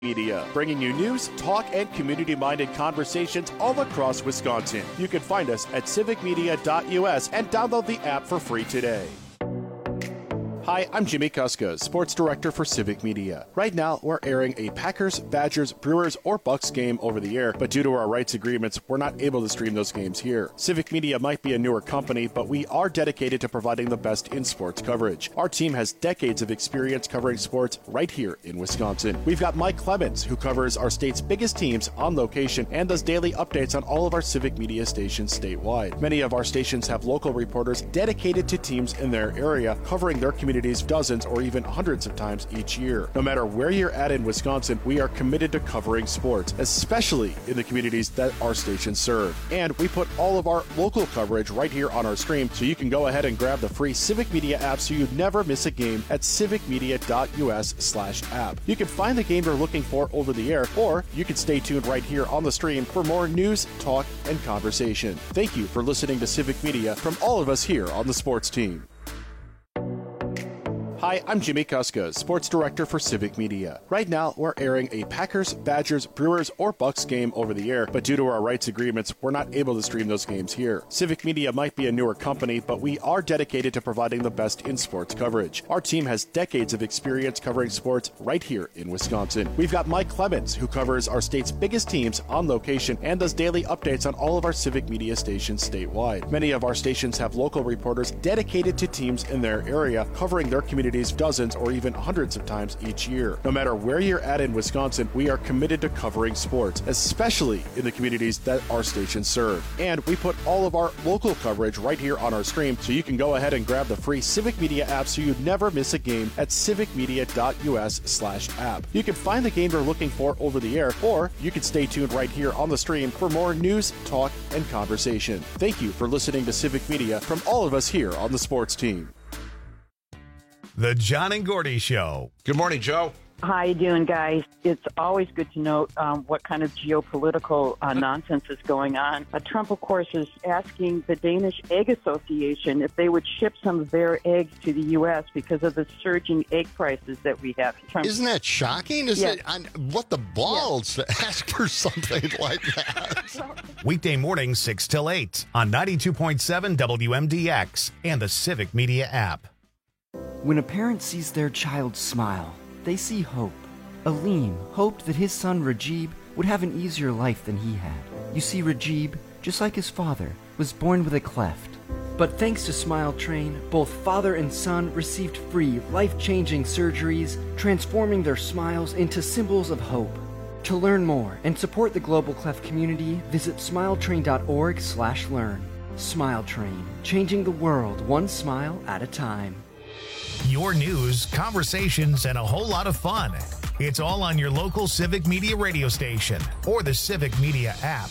Media, bringing you news, talk, and community-minded conversations all across Wisconsin. You can find us at civicmedia.us and download the app for free today. Hi, I'm Jimmy Kuska, Sports Director for Civic Media. Right now, we're airing a Packers, Badgers, Brewers, or Bucks game over the air, but due to our rights agreements, we're not able to stream those games here. Civic Media might be a newer company, but we are dedicated to providing the best in sports coverage. Our team has decades of experience covering sports right here in Wisconsin. We've got Mike Clemens, who covers our state's biggest teams on location and does daily updates on all of our Civic Media stations statewide. Many of our stations have local reporters dedicated to teams in their area, covering their communities dozens or even hundreds of times each year. No matter where you're at in Wisconsin, we are committed to covering sports, especially in the communities that our stations serve. And we put all of our local coverage right here on our stream, so you can go ahead and grab the free Civic Media app so you never miss a game at civicmedia.us/app. You can find the game you're looking for over the air, or you can stay tuned right here on the stream for more news, talk, and conversation. Thank you for listening to Civic Media from all of us here on the sports team. Hi, I'm Jimmy Kuska, Sports Director for Civic Media. Right now, we're airing a Packers, Badgers, Brewers, or Bucks game over the air, but due to our rights agreements, we're not able to stream those games here. Civic Media might be a newer company, but we are dedicated to providing the best in sports coverage. Our team has decades of experience covering sports right here in Wisconsin. We've got Mike Clemens, who covers our state's biggest teams on location and does daily updates on all of our Civic Media stations statewide. Many of our stations have local reporters dedicated to teams in their area, covering their communities dozens or even hundreds of times each year. No matter where you're at in Wisconsin, we are committed to covering sports, especially in the communities that our stations serve. And we put all of our local coverage right here on our stream, so you can go ahead and grab the free Civic Media app so you never miss a game at civicmedia.us/app. You can find the game you're looking for over the air, or you can stay tuned right here on the stream for more news, talk, and conversation. Thank you for listening to Civic Media from all of us here on the sports team. The John and Gordy Show. Good morning, Joe. How you doing, guys? It's always good to note what kind of geopolitical nonsense is going on. Trump, of course, is asking the Danish Egg Association if they would ship some of their eggs to the U.S. because of the surging egg prices that we have. Trump, isn't that shocking? What the balls to ask for something like that? Weekday mornings 6 till 8 on 92.7 WMDX and the Civic Media app. When a parent sees their child smile, they see hope. Aleem hoped that his son Rajib would have an easier life than he had. You see, Rajib, just like his father, was born with a cleft. But thanks to Smile Train, both father and son received free, life-changing surgeries, transforming their smiles into symbols of hope. To learn more and support the global cleft community, visit smiletrain.org/learn. Smile Train, changing the world one smile at a time. Your news, conversations, and a whole lot of fun. It's all on your local Civic Media radio station or the Civic Media app.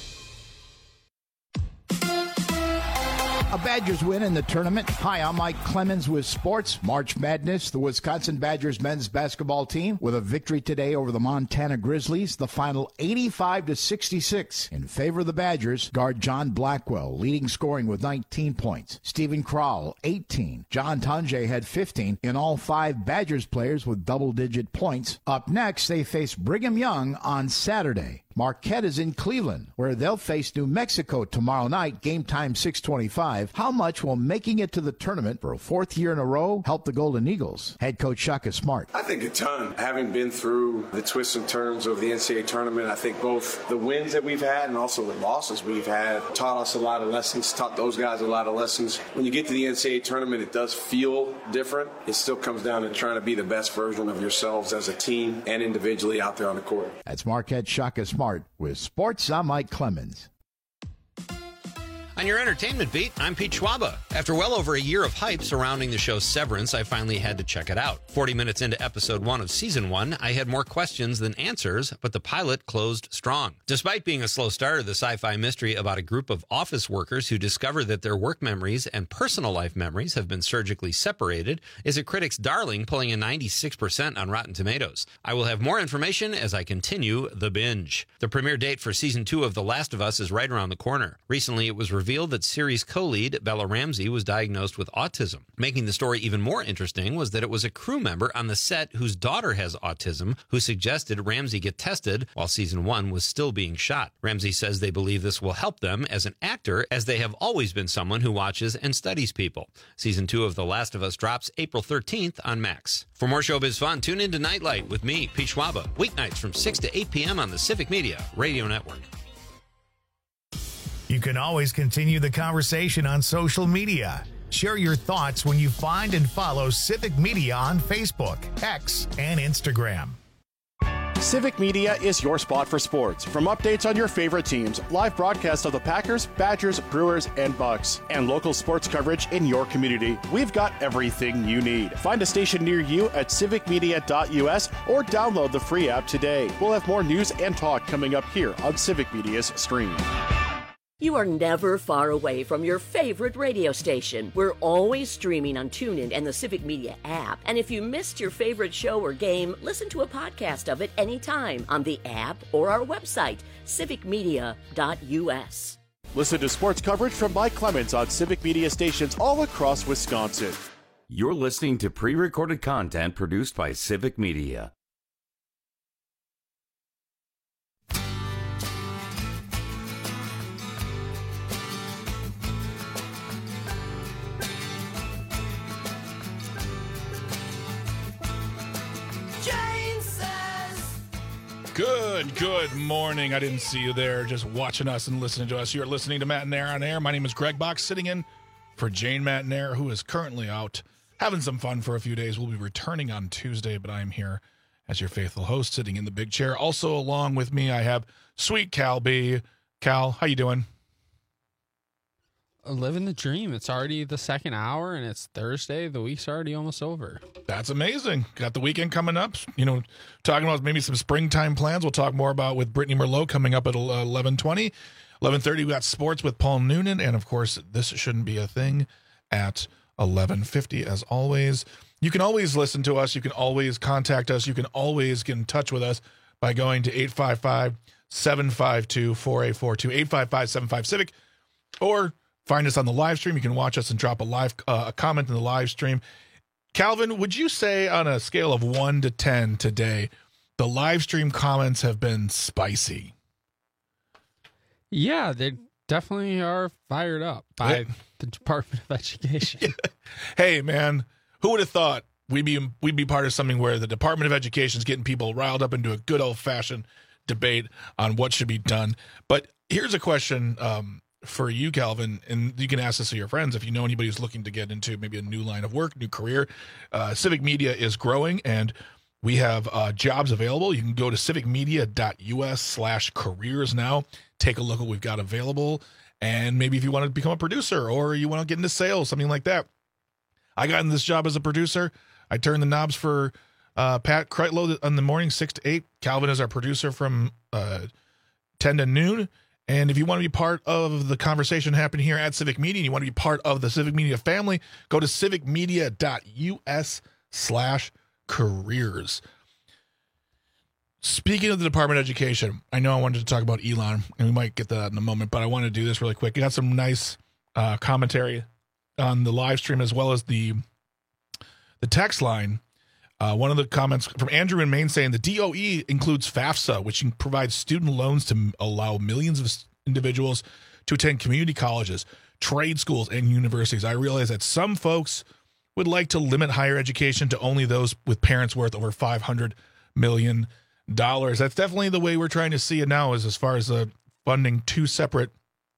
A Badgers win in the tournament. Hi, I'm Mike Clemens with Sports. March Madness, the Wisconsin Badgers men's basketball team with a victory today over the Montana Grizzlies. The final 85-66 in favor of the Badgers. Guard John Blackwell leading scoring with 19 points. Stephen Crowell, 18. John Tunje had 15. In all, 5 Badgers players with double-digit points. Up next, they face Brigham Young on Saturday. Marquette is in Cleveland, where they'll face New Mexico tomorrow night, game time 6:25. How much will making it to the tournament for a 4th year in a row help the Golden Eagles? Head coach Shaka Smart. I think a ton. Having been through the twists and turns of the NCAA tournament, I think both the wins that we've had and also the losses we've had taught us a lot of lessons, taught those guys a lot of lessons. When you get to the NCAA tournament, it does feel different. It still comes down to trying to be the best version of yourselves as a team and individually out there on the court. That's Marquette Shaka Smart. With Sports, I'm Mike Clemens. On your entertainment beat, I'm Pete Schwaba. After well over a year of hype surrounding the show Severance, I finally had to check it out. 40 minutes into episode 1 of season 1, I had more questions than answers, but the pilot closed strong. Despite being a slow starter, the sci-fi mystery about a group of office workers who discover that their work memories and personal life memories have been surgically separated is a critic's darling, pulling a 96% on Rotten Tomatoes. I will have more information as I continue the binge. The premiere date for season 2 of The Last of Us is right around the corner. Recently, it was revealed revealed that series co-lead Bella Ramsey was diagnosed with autism. Making the story even more interesting was that it was a crew member on the set whose daughter has autism who suggested Ramsey get tested while season 1 was still being shot. Ramsey says they believe this will help them as an actor, as they have always been someone who watches and studies people. Season 2 of The Last of Us drops April 13th on Max. For more showbiz fun, tune into Nightlight with me, Pete Schwaba, weeknights from 6 to 8 p.m. on the Civic Media Radio Network. You can always continue the conversation on social media. Share your thoughts when you find and follow Civic Media on Facebook, X, and Instagram. Civic Media is your spot for sports. From updates on your favorite teams, live broadcasts of the Packers, Badgers, Brewers, and Bucks, and local sports coverage in your community, we've got everything you need. Find a station near you at civicmedia.us or download the free app today. We'll have more news and talk coming up here on Civic Media's stream. You are never far away from your favorite radio station. We're always streaming on TuneIn and the Civic Media app. And if you missed your favorite show or game, listen to a podcast of it anytime on the app or our website, civicmedia.us. Listen to sports coverage from Mike Clemens on Civic Media stations all across Wisconsin. You're listening to pre-recorded content produced by Civic Media. Good morning. I didn't see you there just watching us and listening to us. You're listening to Matt and Air on Air. My name is Greg Box, sitting in for Jane Matt and Air, who is currently out having some fun for a few days. We'll be returning on Tuesday, but I'm here as your faithful host, sitting in the big chair. Also along with me, I have sweet Cal B. Cal, how you doing? Living the dream. It's already the second hour, and it's Thursday. The week's already almost over. That's amazing. Got the weekend coming up. You know, talking about maybe some springtime plans. We'll talk more about with Brittany Merlot coming up at 11:20. 11:30, we got sports with Paul Noonan. And, of course, This Shouldn't Be a Thing at 11:50, as always. You can always listen to us. You can always contact us. You can always get in touch with us by going to 855-752-4842, 855-75-CIVIC, or find us on the live stream. You can watch us and drop a comment in the live stream. Calvin, would you say on a scale of 1 to 10 today, the live stream comments have been spicy? Yeah, they definitely are fired up by the Department of Education. Hey, man, who would have thought we'd be part of something where the Department of Education is getting people riled up into a good old-fashioned debate on what should be done. But here's a question for you, Calvin, and you can ask this to your friends if you know anybody who's looking to get into maybe a new line of work, new career. Civic Media is growing, and we have jobs available. You can go to civicmedia.us/careers now. Take a look at what we've got available, and maybe if you want to become a producer or you want to get into sales, something like that. I got in this job as a producer. I turned the knobs for Pat Kreitlow in the morning, 6 to 8. Calvin is our producer from 10 to noon. And if you want to be part of the conversation happening here at Civic Media, and you want to be part of the Civic Media family, go to civicmedia.us/careers. Speaking of the Department of Education, I know I wanted to talk about Elon, and we might get that in a moment, but I want to do this really quick. You got some nice commentary on the live stream as well as the text line. One of the comments from Andrew in Maine saying the DOE includes FAFSA, which provides student loans to allow millions of individuals to attend community colleges, trade schools, and universities. I realize that some folks would like to limit higher education to only those with parents worth over $500 million. That's definitely the way we're trying to see it now, is as far as funding two separate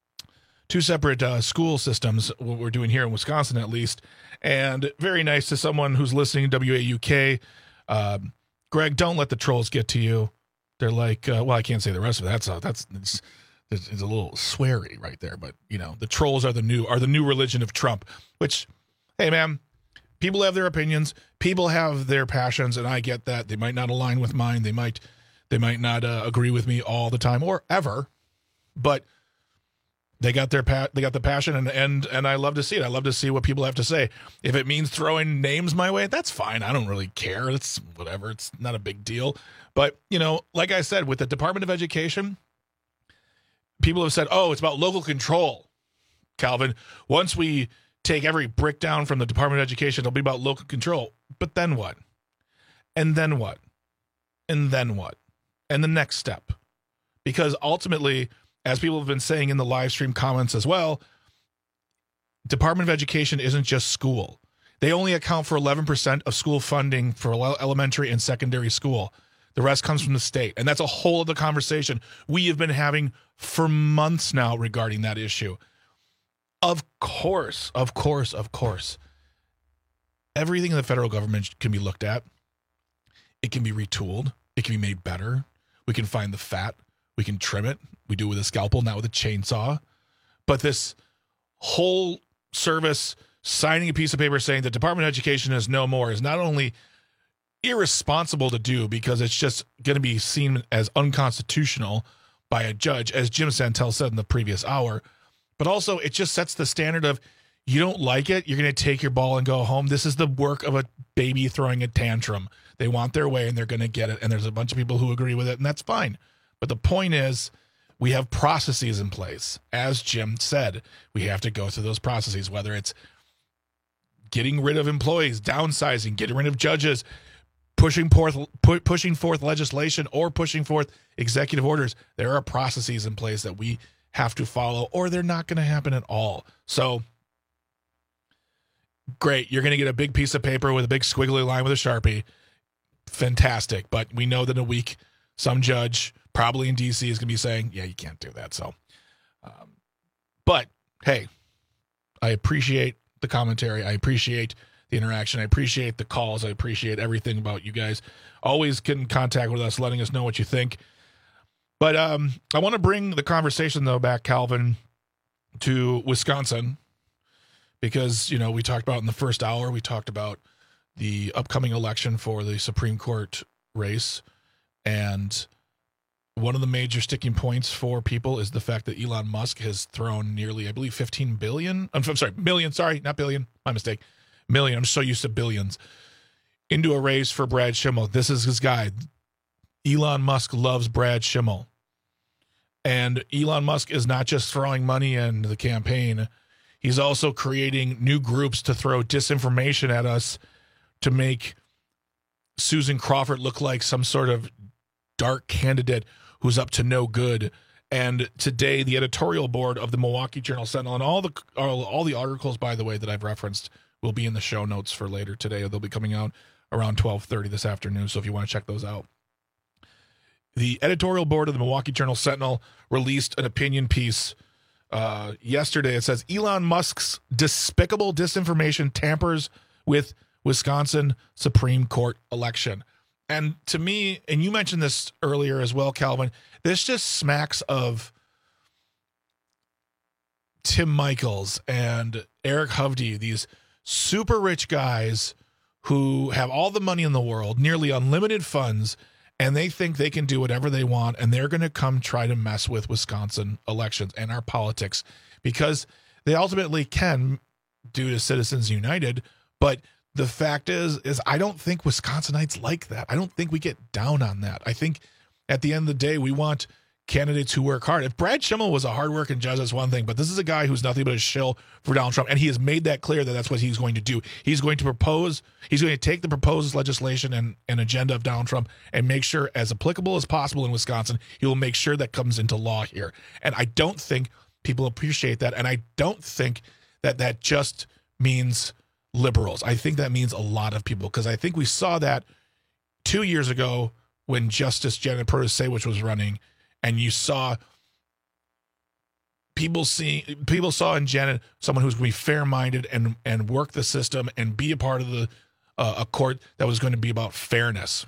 school systems, what we're doing here in Wisconsin at least. And very nice to someone who's listening, WAUK. Greg, don't let the trolls get to you. They're like, well, I can't say the rest of it. It's a little sweary right there. But, you know, the trolls are the new religion of Trump, which, hey, man, people have their opinions. People have their passions, and I get that. They might not align with mine. They might not agree with me all the time or ever, but they got the passion, and I love to see it. I love to see what people have to say. If it means throwing names my way, that's fine. I don't really care. It's whatever. It's not a big deal. But, you know, like I said, with the Department of Education, people have said, oh, it's about local control. Calvin. Once we take every brick down from the Department of Education, it'll be about local control. But then what? And then what? And then what? And the next step. Because ultimately, as people have been saying in the live stream comments as well, Department of Education isn't just school. They only account for 11% of school funding for elementary and secondary school. The rest comes from the state. And that's a whole other conversation we have been having for months now regarding that issue. Of course. Everything in the federal government can be looked at. It can be retooled. It can be made better. We can find the fat. We can trim it. We do it with a scalpel, not with a chainsaw. But this whole service signing a piece of paper saying the Department of Education is no more is not only irresponsible to do because it's just going to be seen as unconstitutional by a judge, as Jim Santel said in the previous hour, but also it just sets the standard of you don't like it, you're going to take your ball and go home. This is the work of a baby throwing a tantrum. They want their way and they're going to get it, and there's a bunch of people who agree with it, and that's fine. But the point is, we have processes in place. As Jim said, we have to go through those processes, whether it's getting rid of employees, downsizing, getting rid of judges, pushing forth legislation, or pushing forth executive orders. There are processes in place that we have to follow, or they're not going to happen at all. So, great. You're going to get a big piece of paper with a big squiggly line with a Sharpie. Fantastic. But we know that in a week, some judge, probably in D.C., is going to be saying, yeah, you can't do that. So, but hey, I appreciate the commentary. I appreciate the interaction. I appreciate the calls. I appreciate everything about you guys. Always get in contact with us, letting us know what you think. But I want to bring the conversation, though, back, Calvin, to Wisconsin, because, you know, we talked about in the first hour, we talked about the upcoming election for the Supreme Court race. And one of the major sticking points for people is the fact that Elon Musk has thrown nearly, I believe, 15 billion. I'm sorry, million. Sorry, not billion. My mistake. Million. I'm so used to billions. Into a race for Brad Schimmel. This is his guy. Elon Musk loves Brad Schimmel. And Elon Musk is not just throwing money in the campaign. He's also creating new groups to throw disinformation at us to make Susan Crawford look like some sort of dark candidate who's up to no good. And today, the editorial board of the Milwaukee Journal Sentinel, and all the articles, by the way, that I've referenced will be in the show notes for later today. They'll be coming out around 12:30 this afternoon, so if you want to check those out. The editorial board of the Milwaukee Journal Sentinel released an opinion piece yesterday. It says, Elon Musk's despicable disinformation tampers with Wisconsin Supreme Court election. And to me, and you mentioned this earlier as well, Calvin, this just smacks of Tim Michels and Eric Hovde, these super rich guys who have all the money in the world, nearly unlimited funds, and they think they can do whatever they want, and they're going to come try to mess with Wisconsin elections and our politics because they ultimately can due to Citizens United. But the fact is I don't think Wisconsinites like that. I don't think we get down on that. I think at the end of the day, we want candidates who work hard. If Brad Schimmel was a hard-working judge, that's one thing, but this is a guy who's nothing but a shill for Donald Trump, and he has made that clear that that's what he's going to do. He's going to take the proposed legislation and agenda of Donald Trump and make sure, as applicable as possible in Wisconsin, he will make sure that comes into law here. And I don't think people appreciate that, and I don't think that just means liberals. I think that means a lot of people, because I think we saw that 2 years ago when Justice Janet Protasiewicz was running, and you saw people saw in Janet someone who's going to be fair-minded and work the system and be a part of a court that was going to be about fairness.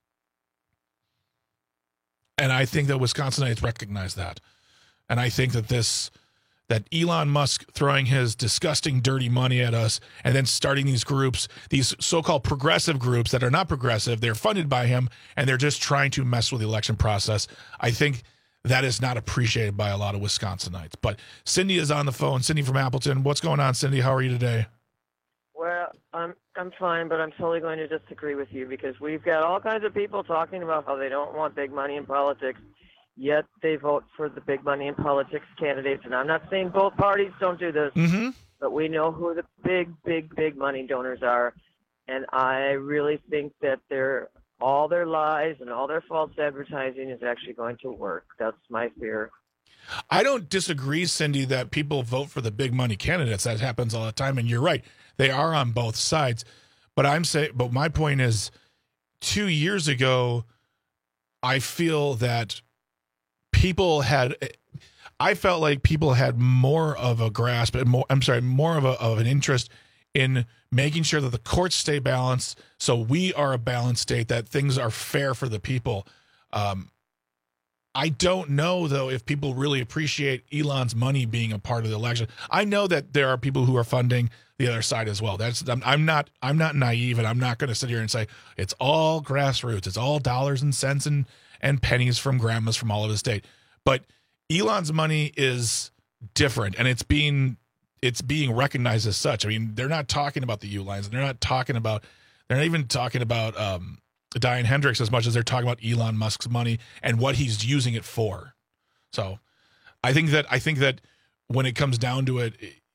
And I think that Wisconsinites recognize that. And I think that Elon Musk throwing his disgusting, dirty money at us and then starting these groups, these so-called progressive groups that are not progressive, they're funded by him, and they're just trying to mess with the election process. I think that is not appreciated by a lot of Wisconsinites. But Cindy is on the phone. Cindy from Appleton. What's going on, Cindy? How are you today? Well, I'm fine, but I'm totally going to disagree with you because we've got all kinds of people talking about how they don't want big money in politics. yet they vote for the big money in politics candidates. And I'm not saying both parties don't do this, but we know who the big money donors are. And I really think that all their lies and all their false advertising is actually going to work. That's my fear. I don't disagree, Cindy, that people vote for the big money candidates. That happens all the time, and you're right. They are on both sides. But my point is, 2 years ago, I feel that I felt like people had more of a grasp and more of an interest in making sure that the courts stay balanced, so we are a balanced state, that things are fair for the people. I don't know, though, if people really appreciate Elon's money being a part of the election. I know that there are people who are funding the other side as well. I'm not naive, and I'm not going to sit here and say it's all grassroots. It's all dollars and cents and pennies from grandmas from all over the state. But Elon's money is different, and it's being recognized as such. I mean, they're not talking about the U-lines, and they're not even talking about Diane Hendricks as much as they're talking about Elon Musk's money and what he's using it for. So I think that when it comes down to it,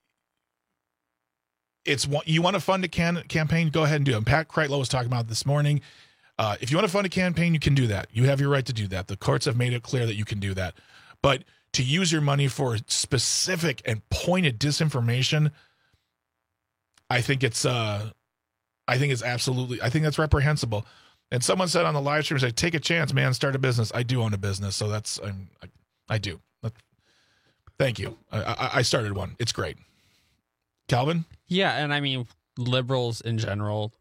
you want to fund a campaign, go ahead and do it. And Pat Kreitlow was talking about it this morning. If you want to fund a campaign, you can do that. You have your right to do that. The courts have made it clear that you can do that. But to use your money for specific and pointed disinformation, I think that's reprehensible. And someone said on the live stream, "Say, take a chance, man. Start a business." I do own a business, so I do. Thank you. I started one. It's great. Calvin? Yeah, and I mean, liberals in general,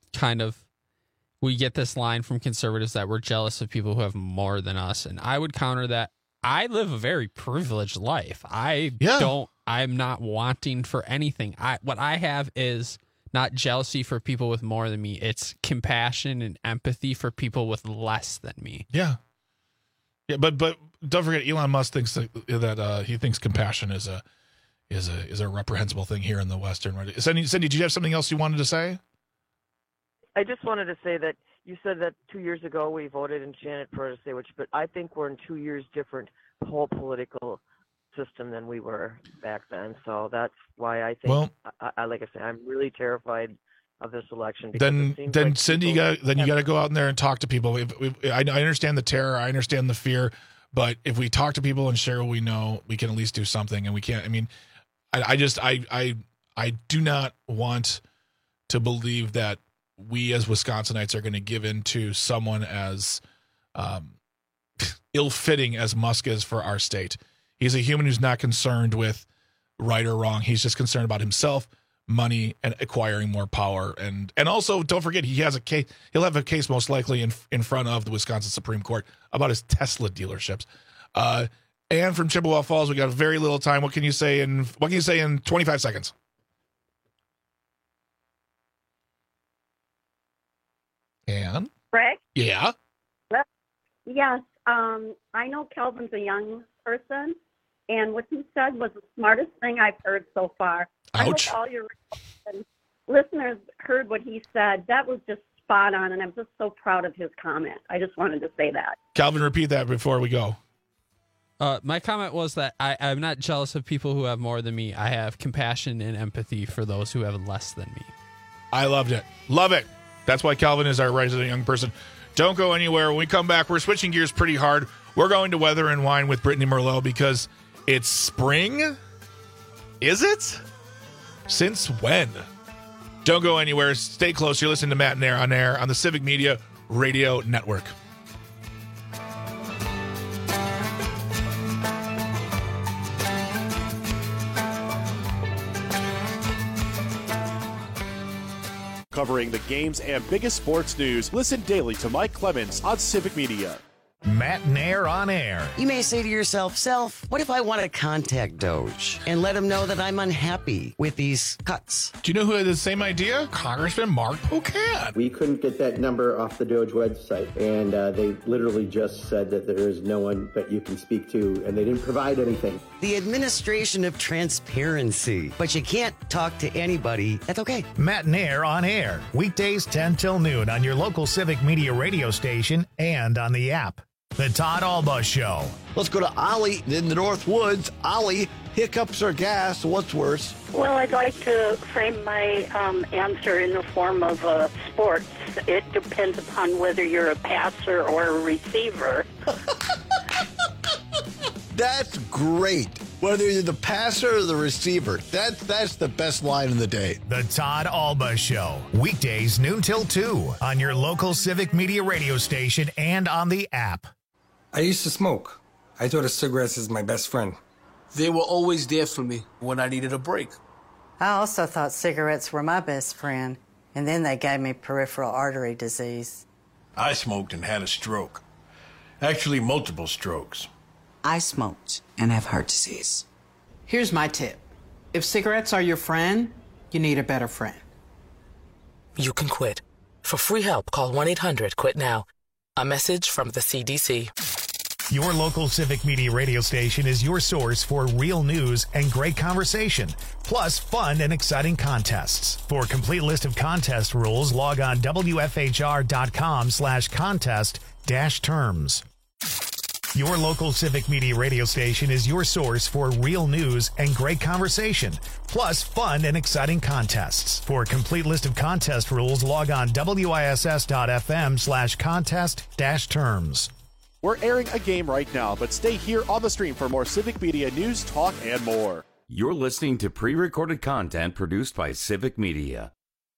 we get this line from conservatives that we're jealous of people who have more than us, and I would counter that. I live a very privileged life. I'm not wanting for anything. What I have is not jealousy for people with more than me. It's compassion and empathy for people with less than me. Yeah. Yeah, but don't forget, Elon Musk thinks that he thinks compassion is a reprehensible thing here in the Western. Right? Cindy, did you have something else you wanted to say? I just wanted to say that you said that 2 years ago we voted in Janet Protasewicz, but I think we're in 2 years different whole political system than we were back then. So that's why I think, I like I say, I'm really terrified of this election. Then like Cindy, you got to go out in there and talk to people. I understand the terror, I understand the fear, but if we talk to people and share what we know, we can at least do something. And we can't. I mean, I do not want to believe that we as Wisconsinites are going to give in to someone as ill-fitting as Musk is for our state. He's a human who's not concerned with right or wrong. He's just concerned about himself, money, and acquiring more power. And also, don't forget, he has a case. He'll have a case most likely in front of the Wisconsin Supreme Court about his Tesla dealerships. And from Chippewa Falls, we got very little time. What can you say in 25 seconds? And Greg? Yeah. Yes. I know Calvin's a young person, and what he said was the smartest thing I've heard so far. Ouch. I hope all your listeners heard what he said. That was just spot on, and I'm just so proud of his comment. I just wanted to say that. Calvin, repeat that before we go. My comment was that I'm not jealous of people who have more than me. I have compassion and empathy for those who have less than me. I loved it. Love it. That's why Calvin is our resident young person. Don't go anywhere. When we come back, we're switching gears pretty hard. We're going to Weather and Wine with Brittany Merlot because it's spring. Is it? Since when? Don't go anywhere. Stay close. You're listening to Matt and Air on air on the Civic Media Radio Network. Covering the games and biggest sports news, listen daily to Mike Clemens on Civic Media. Matt and Air on air. You may say to yourself, Self, what if I want to contact Doge and let him know that I'm unhappy with these cuts? Do you know who had the same idea? Congressman Mark Pocan. We couldn't get that number off the Doge website, and they literally just said that there is no one that you can speak to, and they didn't provide anything. The administration of transparency. But you can't talk to anybody. That's okay. Matt and Air on air. Weekdays 10 till noon on your local Civic Media radio station and on the app. The Todd Alba Show. Let's go to Ollie in the North Woods. Ollie, hiccups or gas? What's worse? Well, I'd like to frame my answer in the form of sports. It depends upon whether you're a passer or a receiver. That's great. Whether you're the passer or the receiver, that's the best line of the day. The Todd Alba Show. Weekdays noon till 2 on your local Civic Media radio station and on the app. I used to smoke. I thought of cigarettes as my best friend. They were always there for me when I needed a break. I also thought cigarettes were my best friend, and then they gave me peripheral artery disease. I smoked and had a stroke. Actually, multiple strokes. I smoked and have heart disease. Here's my tip. If cigarettes are your friend, you need a better friend. You can quit. For free help, call 1-800-QUIT-NOW. A message from the CDC. Your local Civic Media radio station is your source for real news and great conversation, plus fun and exciting contests. For a complete list of contest rules, log on WFHR.com/contest-terms. Your local Civic Media radio station is your source for real news and great conversation, plus fun and exciting contests. For a complete list of contest rules, log on WISS.FM/contest-terms. We're airing a game right now, but stay here on the stream for more Civic Media news, talk, and more. You're listening to pre-recorded content produced by Civic Media.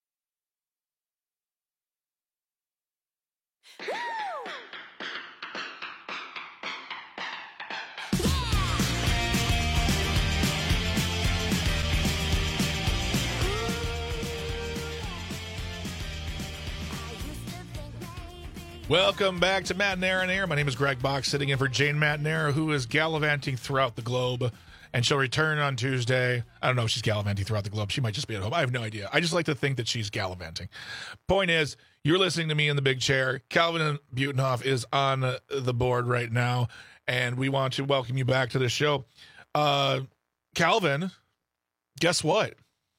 Welcome back to Matt and Aaron Air. My name is Greg Bach, sitting in for Jane Mattanera, who is gallivanting throughout the globe, and she'll return on Tuesday. I don't know if she's gallivanting throughout the globe. She might just be at home. I have no idea. I just like to think that she's gallivanting. Point is, you're listening to me in the big chair. Calvin Butenhoff is on the board right now, and we want to welcome you back to the show. Calvin, guess what?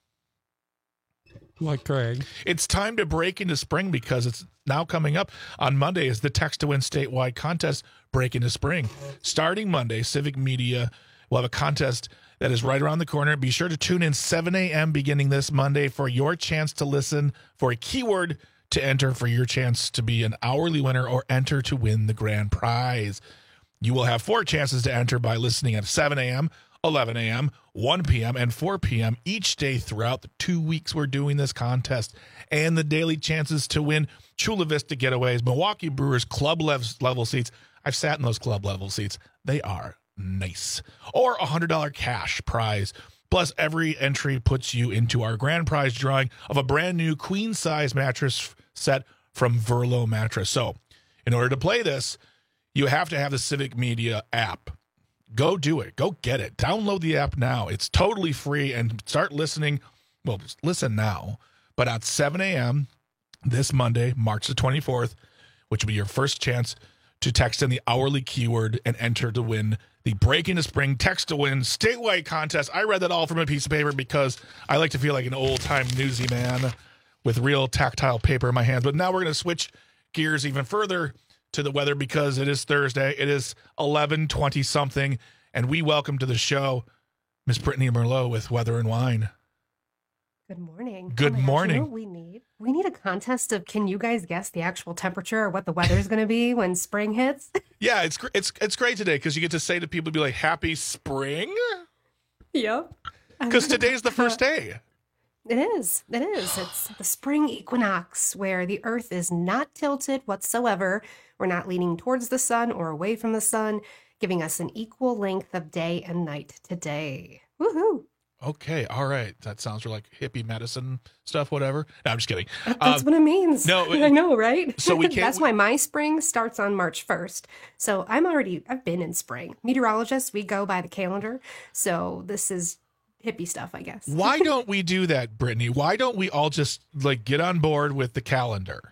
What, Greg? It's time to break into spring because it's now coming up on Monday is the Text to Win statewide contest, Break into Spring. Starting Monday, Civic Media will have a contest that is right around the corner. Be sure to tune in 7 a.m. beginning this Monday for your chance to listen for a keyword to enter for your chance to be an hourly winner or enter to win the grand prize. You will have 4 chances to enter by listening at 7 a.m., 11 a.m., 1 p.m., and 4 p.m. each day throughout the 2 weeks we're doing this contest. And the daily chances to win Chula Vista Getaways, Milwaukee Brewers club level seats. I've sat in those club level seats. They are nice. Or a $100 cash prize. Plus, every entry puts you into our grand prize drawing of a brand new queen size mattress set from Verlo Mattress. So, in order to play this, you have to have the Civic Media app. Go do it. Go get it. Download the app now. It's totally free and start listening. Well, listen now. But at 7 a.m. this Monday, March the 24th, which will be your first chance to text in the hourly keyword and enter to win the Break into Spring Text to Win statewide contest. I read that all from a piece of paper because I like to feel like an old-time newsy man with real tactile paper in my hands. But now we're going to switch gears even further to the weather because it is Thursday. It is 11:20-something, and we welcome to the show Miss Brittany Merlot with Weather and Wine. Good morning. Good morning. You know what we need? We need a contest of can you guys guess the actual temperature or what the weather is going to be when spring hits? Yeah, it's great today because you get to say to people, be like, happy spring? Yep. Because today's the first day. It is. It's the spring equinox where the earth is not tilted whatsoever. We're not leaning towards the sun or away from the sun, giving us an equal length of day and night today. Woohoo. Okay, all right. That sounds like hippie medicine stuff, whatever. No, I'm just kidding. That's what it means. No, I know, right? So we can't. That's why my spring starts on March 1st. So I've been in spring. Meteorologists, we go by the calendar. So this is hippie stuff, I guess. Why don't we do that, Brittany? Why don't we all just get on board with the calendar?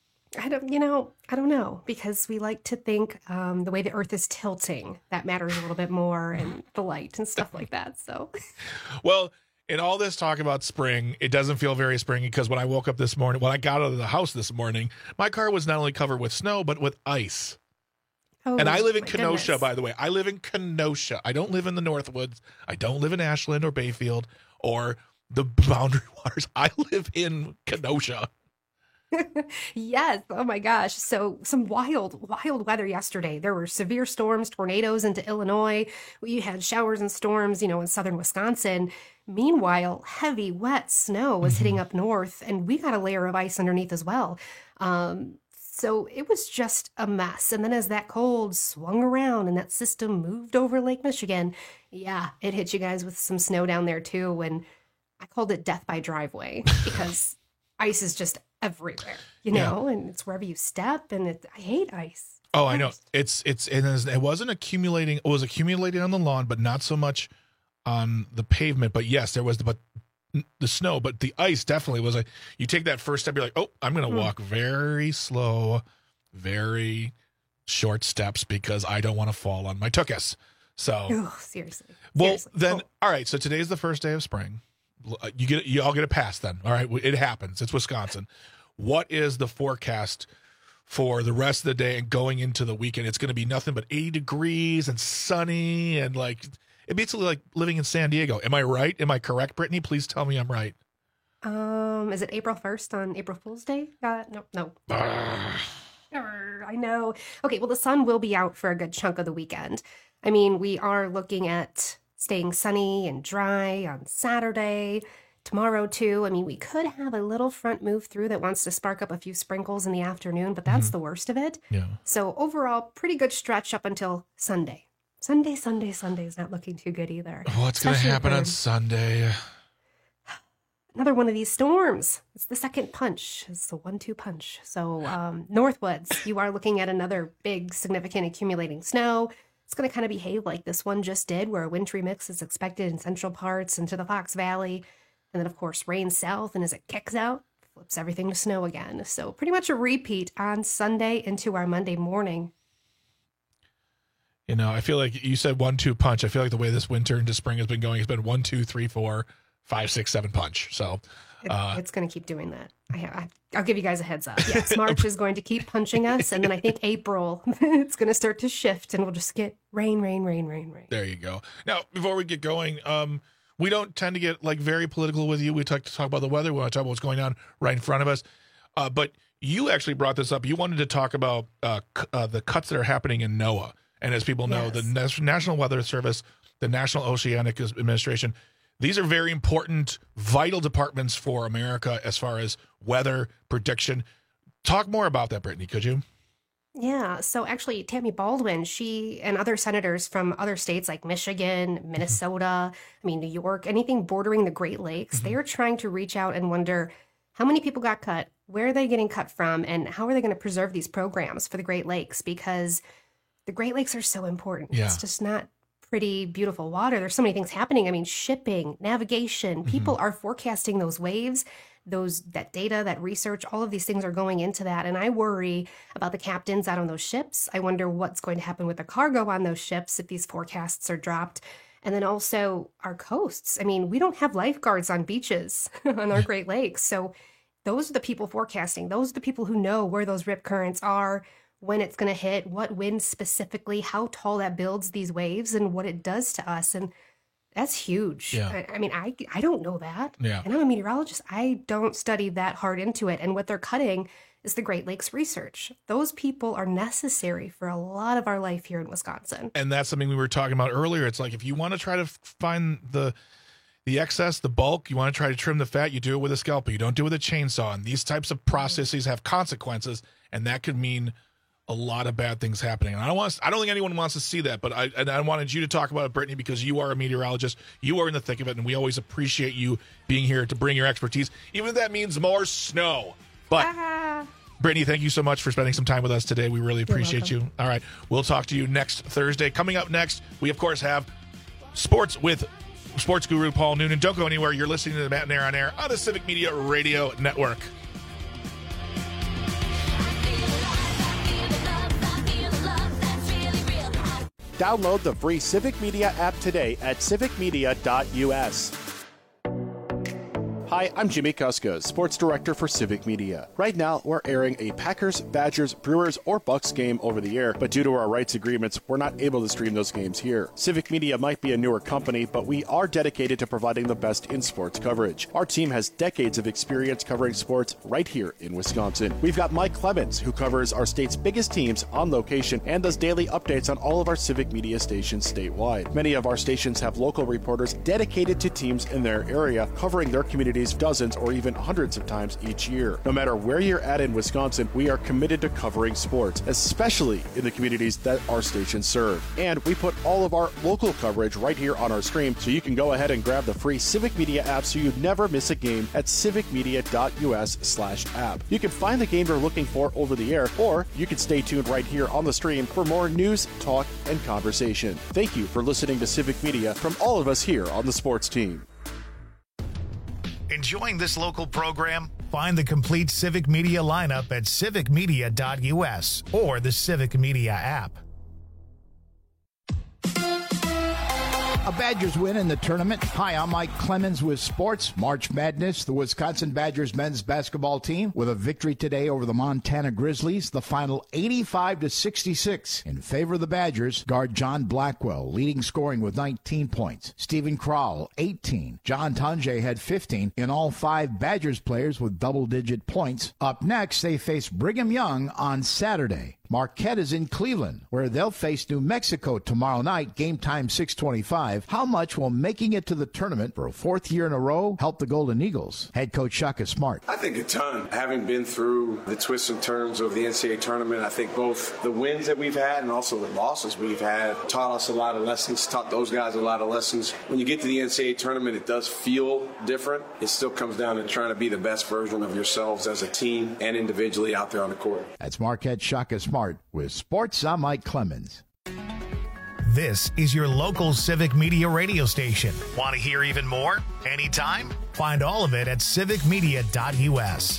I don't know, because we like to think the way the earth is tilting, that matters a little bit more, and the light and stuff like that. So, well, in all this talk about spring, it doesn't feel very springy because when I woke up this morning, when I got out of the house this morning, my car was not only covered with snow, but with ice. Oh, and I live in my Kenosha, goodness. by the way. I live in Kenosha. I don't live in the Northwoods. I don't live in Ashland or Bayfield or the Boundary Waters. I live in Kenosha. Yes. Oh my gosh. So some wild weather yesterday. There were severe storms, tornadoes into Illinois. We had showers and storms, in southern Wisconsin. Meanwhile, heavy, wet snow was hitting up north, and we got a layer of ice underneath as well. So it was just a mess. And then as that cold swung around and that system moved over Lake Michigan, yeah, it hit you guys with some snow down there too. And I called it death by driveway because ice is just everywhere, and it's wherever you step, and I hate ice. Oh, I know. It wasn't accumulating. It was accumulating on the lawn, but not so much on the pavement. But yes, there was the snow, but the ice definitely was you take that first step, you're like, oh, I'm going to walk very slow, very short steps because I don't want to fall on my tuchus. So, seriously. Well, then, all right. So today's the first day of spring. You all get a pass then. All right. It happens. It's Wisconsin. What is the forecast for the rest of the day and going into the weekend? It's going to be nothing but 80 degrees and sunny and it basically like living in San Diego. Am I right? Am I correct, Brittany? Please tell me I'm right. Is it April 1st on April Fool's Day? No. I know. Okay, well, the sun will be out for a good chunk of the weekend. I mean, we are looking at staying sunny and dry on Saturday, tomorrow too. I mean, we could have a little front move through that wants to spark up a few sprinkles in the afternoon, but that's the worst of it. Yeah. So overall, pretty good stretch up until Sunday. Sunday is not looking too good either. What's going to happen on Sunday? Another one of these storms. It's the second punch. It's the 1-2 punch. So Northwoods, you are looking at another big, significant accumulating snow. It's going to kind of behave like this one just did, where a wintry mix is expected in central parts into the Fox Valley. And then, of course, rain south. And as it kicks out, flips everything to snow again. So pretty much a repeat on Sunday into our Monday morning. I feel like you said 1-2 punch. I feel like the way this winter into spring has been going, it's been 1, 2, 3, 4, 5, 6, 7 punch. So it's going to keep doing that. I'll give you guys a heads up. Yes, March is going to keep punching us. And then I think April, it's going to start to shift and we'll just get rain. There you go. Now, before we get going, we don't tend to get very political with you. We talk about the weather. We want to talk about what's going on right in front of us. But you actually brought this up. You wanted to talk about the cuts that are happening in NOAA. And as people know, the National Weather Service, the National Oceanic Administration, these are very important, vital departments for America as far as weather prediction. Talk more about that, Brittany, could you? Yeah. So actually, Tammy Baldwin, she and other senators from other states like Michigan, Minnesota, New York, anything bordering the Great Lakes, they are trying to reach out and wonder how many people got cut, where are they getting cut from, and how are they going to preserve these programs for the Great Lakes? Because the Great Lakes are so important. Yeah. It's just not pretty, beautiful water. There's so many things happening. Shipping, navigation, people are forecasting those waves, that data, that research, all of these things are going into that. And I worry about the captains out on those ships. I wonder what's going to happen with the cargo on those ships if these forecasts are dropped. And then also our coasts. We don't have lifeguards on beaches on our Great Lakes. So those are the people forecasting. Those are the people who know where those rip currents are, when it's going to hit, what winds specifically, how tall that builds these waves, and what it does to us. And that's huge. Yeah. I don't know that. Yeah. And I'm a meteorologist. I don't study that hard into it. And what they're cutting is the Great Lakes research. Those people are necessary for a lot of our life here in Wisconsin. And that's something we were talking about earlier. It's like if you want to try to find the excess, the bulk, you want to try to trim the fat, you do it with a scalpel. You don't do it with a chainsaw. And these types of processes have consequences, and that could mean a lot of bad things happening. And I don't think anyone wants to see that, but I wanted you to talk about it, Brittany, because you are a meteorologist. You are in the thick of it, and we always appreciate you being here to bring your expertise, even if that means more snow. But Brittany, thank you so much for spending some time with us today. We really appreciate you. All right. We'll talk to you next Thursday. Coming up next, we, of course, have sports with sports guru Paul Noonan. Don't go anywhere. You're listening to the Matt and Aaron on Air on the Civic Media Radio Network. Download the free Civic Media app today at civicmedia.us. Hi, I'm Jimmy Kuska, Sports Director for Civic Media. Right now, we're airing a Packers, Badgers, Brewers, or Bucks game over the air, but due to our rights agreements, we're not able to stream those games here. Civic Media might be a newer company, but we are dedicated to providing the best in sports coverage. Our team has decades of experience covering sports right here in Wisconsin. We've got Mike Clemens, who covers our state's biggest teams on location and does daily updates on all of our Civic Media stations statewide. Many of our stations have local reporters dedicated to teams in their area, covering their communities dozens or even hundreds of times each year. No matter where you're at in Wisconsin, we are committed to covering sports, especially in the communities that our stations serve. And we put all of our local coverage right here on our stream, so you can go ahead and grab the free Civic Media app so you never miss a game at civicmedia.us/app. You can find the game you're looking for over the air, or you can stay tuned right here on the stream for more news, talk, and conversation. Thank you for listening to Civic Media from all of us here on the sports team. Enjoying this local program? Find the complete Civic Media lineup at civicmedia.us or the Civic Media app. A Badgers win in the tournament. Hi, I'm Mike Clemens with Sports. March Madness, the Wisconsin Badgers men's basketball team with a victory today over the Montana Grizzlies. The final 85-66 in favor of the Badgers. Guard John Blackwell leading scoring with 19 points. Stephen Crowell, 18. John Tunje had 15. In all, 5 Badgers players with double-digit points. Up next, they face Brigham Young on Saturday. Marquette is in Cleveland, where they'll face New Mexico tomorrow night, game time 6:25. How much will making it to the tournament for a 4th year in a row help the Golden Eagles? Head coach Shaka Smart. I think a ton. Having been through the twists and turns of the NCAA tournament, I think both the wins that we've had and also the losses we've had taught us a lot of lessons, taught those guys a lot of lessons. When you get to the NCAA tournament, it does feel different. It still comes down to trying to be the best version of yourselves as a team and individually out there on the court. That's Marquette Shaka Smart. With Sports, I'm Mike Clemens. This is your local Civic Media radio station. Want to hear even more? Anytime? Find all of it at civicmedia.us.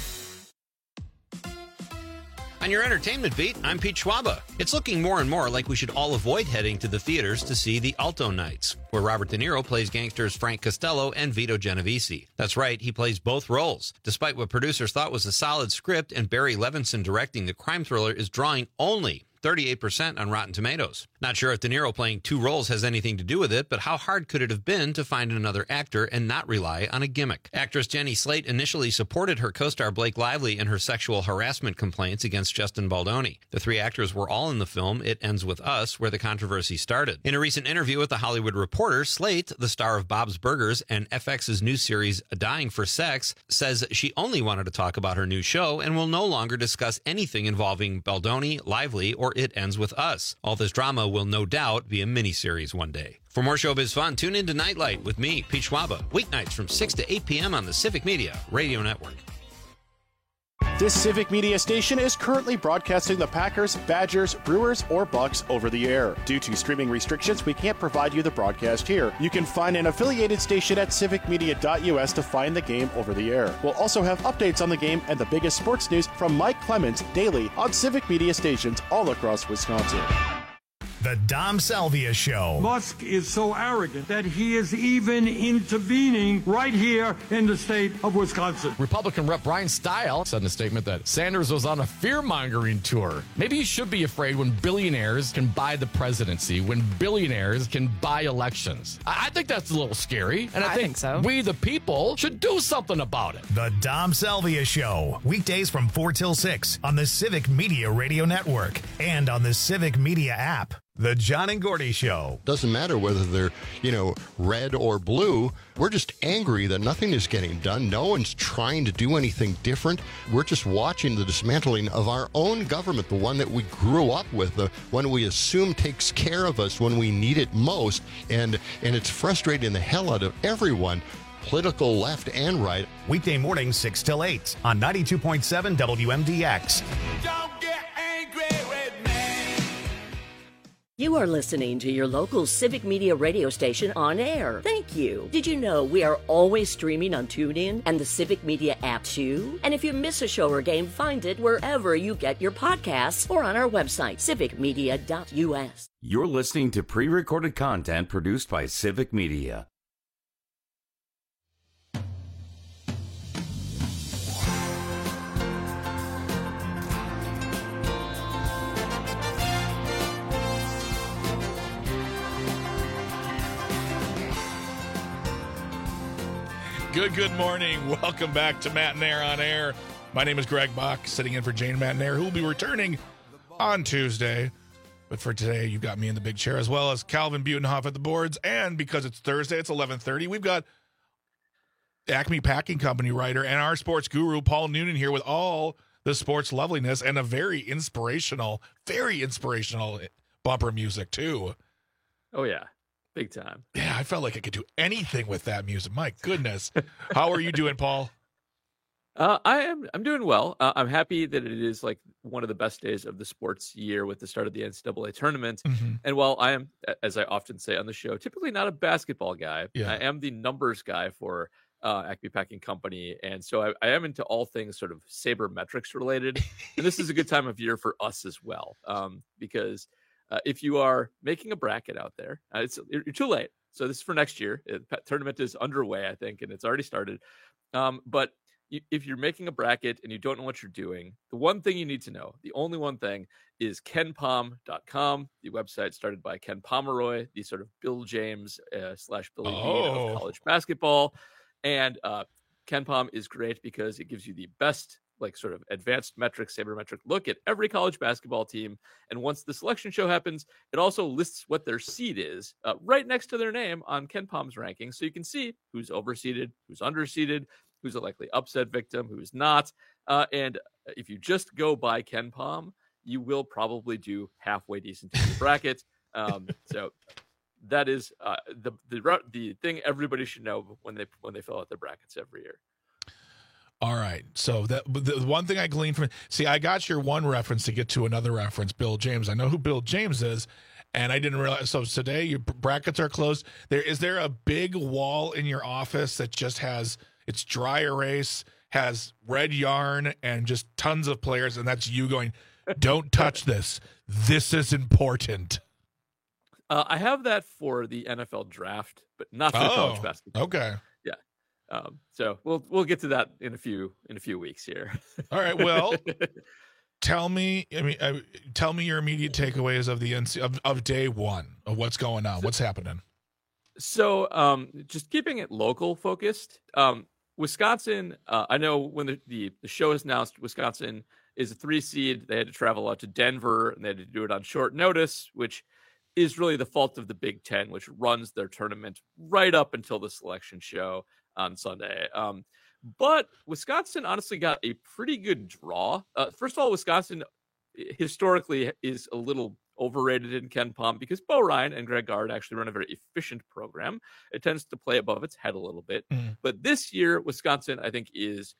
On your entertainment beat, I'm Pete Schwaba. It's looking more and more like we should all avoid heading to the theaters to see The Alto Nights, where Robert De Niro plays gangsters Frank Costello and Vito Genovese. That's right, he plays both roles. Despite what producers thought was a solid script and Barry Levinson directing, the crime thriller is drawing only 38% on Rotten Tomatoes. Not sure if De Niro playing 2 roles has anything to do with it, but how hard could it have been to find another actor and not rely on a gimmick? Actress Jenny Slate initially supported her co-star Blake Lively in her sexual harassment complaints against Justin Baldoni. The 3 actors were all in the film It Ends With Us, where the controversy started. In a recent interview with The Hollywood Reporter, Slate, the star of Bob's Burgers and FX's new series Dying for Sex, says she only wanted to talk about her new show and will no longer discuss anything involving Baldoni, Lively, or It Ends With Us. All this drama will no doubt be a miniseries one day. For more showbiz fun, tune in to Nightlight with me, Pete Schwaba, weeknights from 6 to 8 p.m. on the Civic Media Radio Network. This Civic Media station is currently broadcasting the Packers, Badgers, Brewers, or Bucks over the air. Due to streaming restrictions, we can't provide you the broadcast here. You can find an affiliated station at civicmedia.us to find the game over the air. We'll also have updates on the game and the biggest sports news from Mike Clemens daily on Civic Media stations all across Wisconsin. The Dom Salvia Show. Musk is so arrogant that he is even intervening right here in the state of Wisconsin. Republican Rep. Brian Stile said in a statement that Sanders was on a fear-mongering tour. Maybe you should be afraid when billionaires can buy the presidency, when billionaires can buy elections. I think that's a little scary, and I think so. We, the people, should do something about it. The Dom Salvia Show. Weekdays from 4 till 6 on the Civic Media Radio Network and on the Civic Media app. The John and Gordy Show. Doesn't matter whether they're, red or blue. We're just angry that nothing is getting done. No one's trying to do anything different. We're just watching the dismantling of our own government, the one that we grew up with, the one we assume takes care of us when we need it most. And it's frustrating the hell out of everyone, political left and right. Weekday mornings 6 till 8 on 92.7 WMDX. Don't get angry with me. You are listening to your local Civic Media radio station on air. Thank you. Did you know we are always streaming on TuneIn and the Civic Media app too? And if you miss a show or game, find it wherever you get your podcasts or on our website, civicmedia.us. You're listening to pre-recorded content produced by Civic Media. Good morning. Welcome back to Matt and Air on Air. My name is Greg Bach, sitting in for Jane Matt and Air, who will be returning on Tuesday. But for today, you've got me in the big chair, as well as Calvin Butenhoff at the boards. And because it's Thursday, it's 11:30, we've got Acme Packing Company writer and our sports guru, Paul Noonan, here with all the sports loveliness and a very inspirational bumper music, too. Oh, yeah. Big time. Yeah, I felt like I could do anything with that music. My goodness. How are you doing, Paul? I'm doing well. I'm happy that it is like one of the best days of the sports year with the start of the NCAA tournament. Mm-hmm. And while I am, as I often say on the show, typically not a basketball guy, Yeah. I am the numbers guy for Acme Packing Company. And so I am into all things sort of sabermetrics related. And this is a good time of year for us as well, because if you are making a bracket out there, you're too late. So this is for next year. The tournament is underway, I think, and it's already started. But if you're making a bracket and you don't know what you're doing, the one thing you need to know, the only one thing, is KenPom.com, the website started by Ken Pomeroy, the sort of Bill James / Billy Beane of college basketball. And KenPom is great because it gives you the best, like, sort of advanced metric, sabermetric look at every college basketball team. And once the selection show happens, it also lists what their seed is right next to their name on KenPom's ranking. So you can see who's overseeded, who's underseeded, who's a likely upset victim, who's not. And if you just go by KenPom, you will probably do halfway decent in your bracket. So that is the thing everybody should know when they fill out their brackets every year. All right. So the one thing I gleaned from I got your one reference to get to another reference, Bill James. I know who Bill James is, and I didn't realize. So today your brackets are closed. Is there a big wall in your office that just has it's dry erase, has red yarn, and just tons of players, and that's you going, don't touch this. This is important. I have that for the NFL draft, but not for college basketball. Okay. Yeah. So we'll get to that in a few weeks here. All right. Well, tell me your immediate takeaways of the of day one of what's going on. What's happening? So, just keeping it local focused. Wisconsin. I know when the show is announced, Wisconsin is a 3 seed. They had to travel out to Denver, and they had to do it on short notice, which is really the fault of the Big Ten, which runs their tournament right up until the selection show on Sunday. But Wisconsin honestly got a pretty good draw. First of all, Wisconsin historically is a little overrated in KenPom because Bo Ryan and Greg Gard actually run a very efficient program. It tends to play above its head a little bit. But this year, Wisconsin, I think, is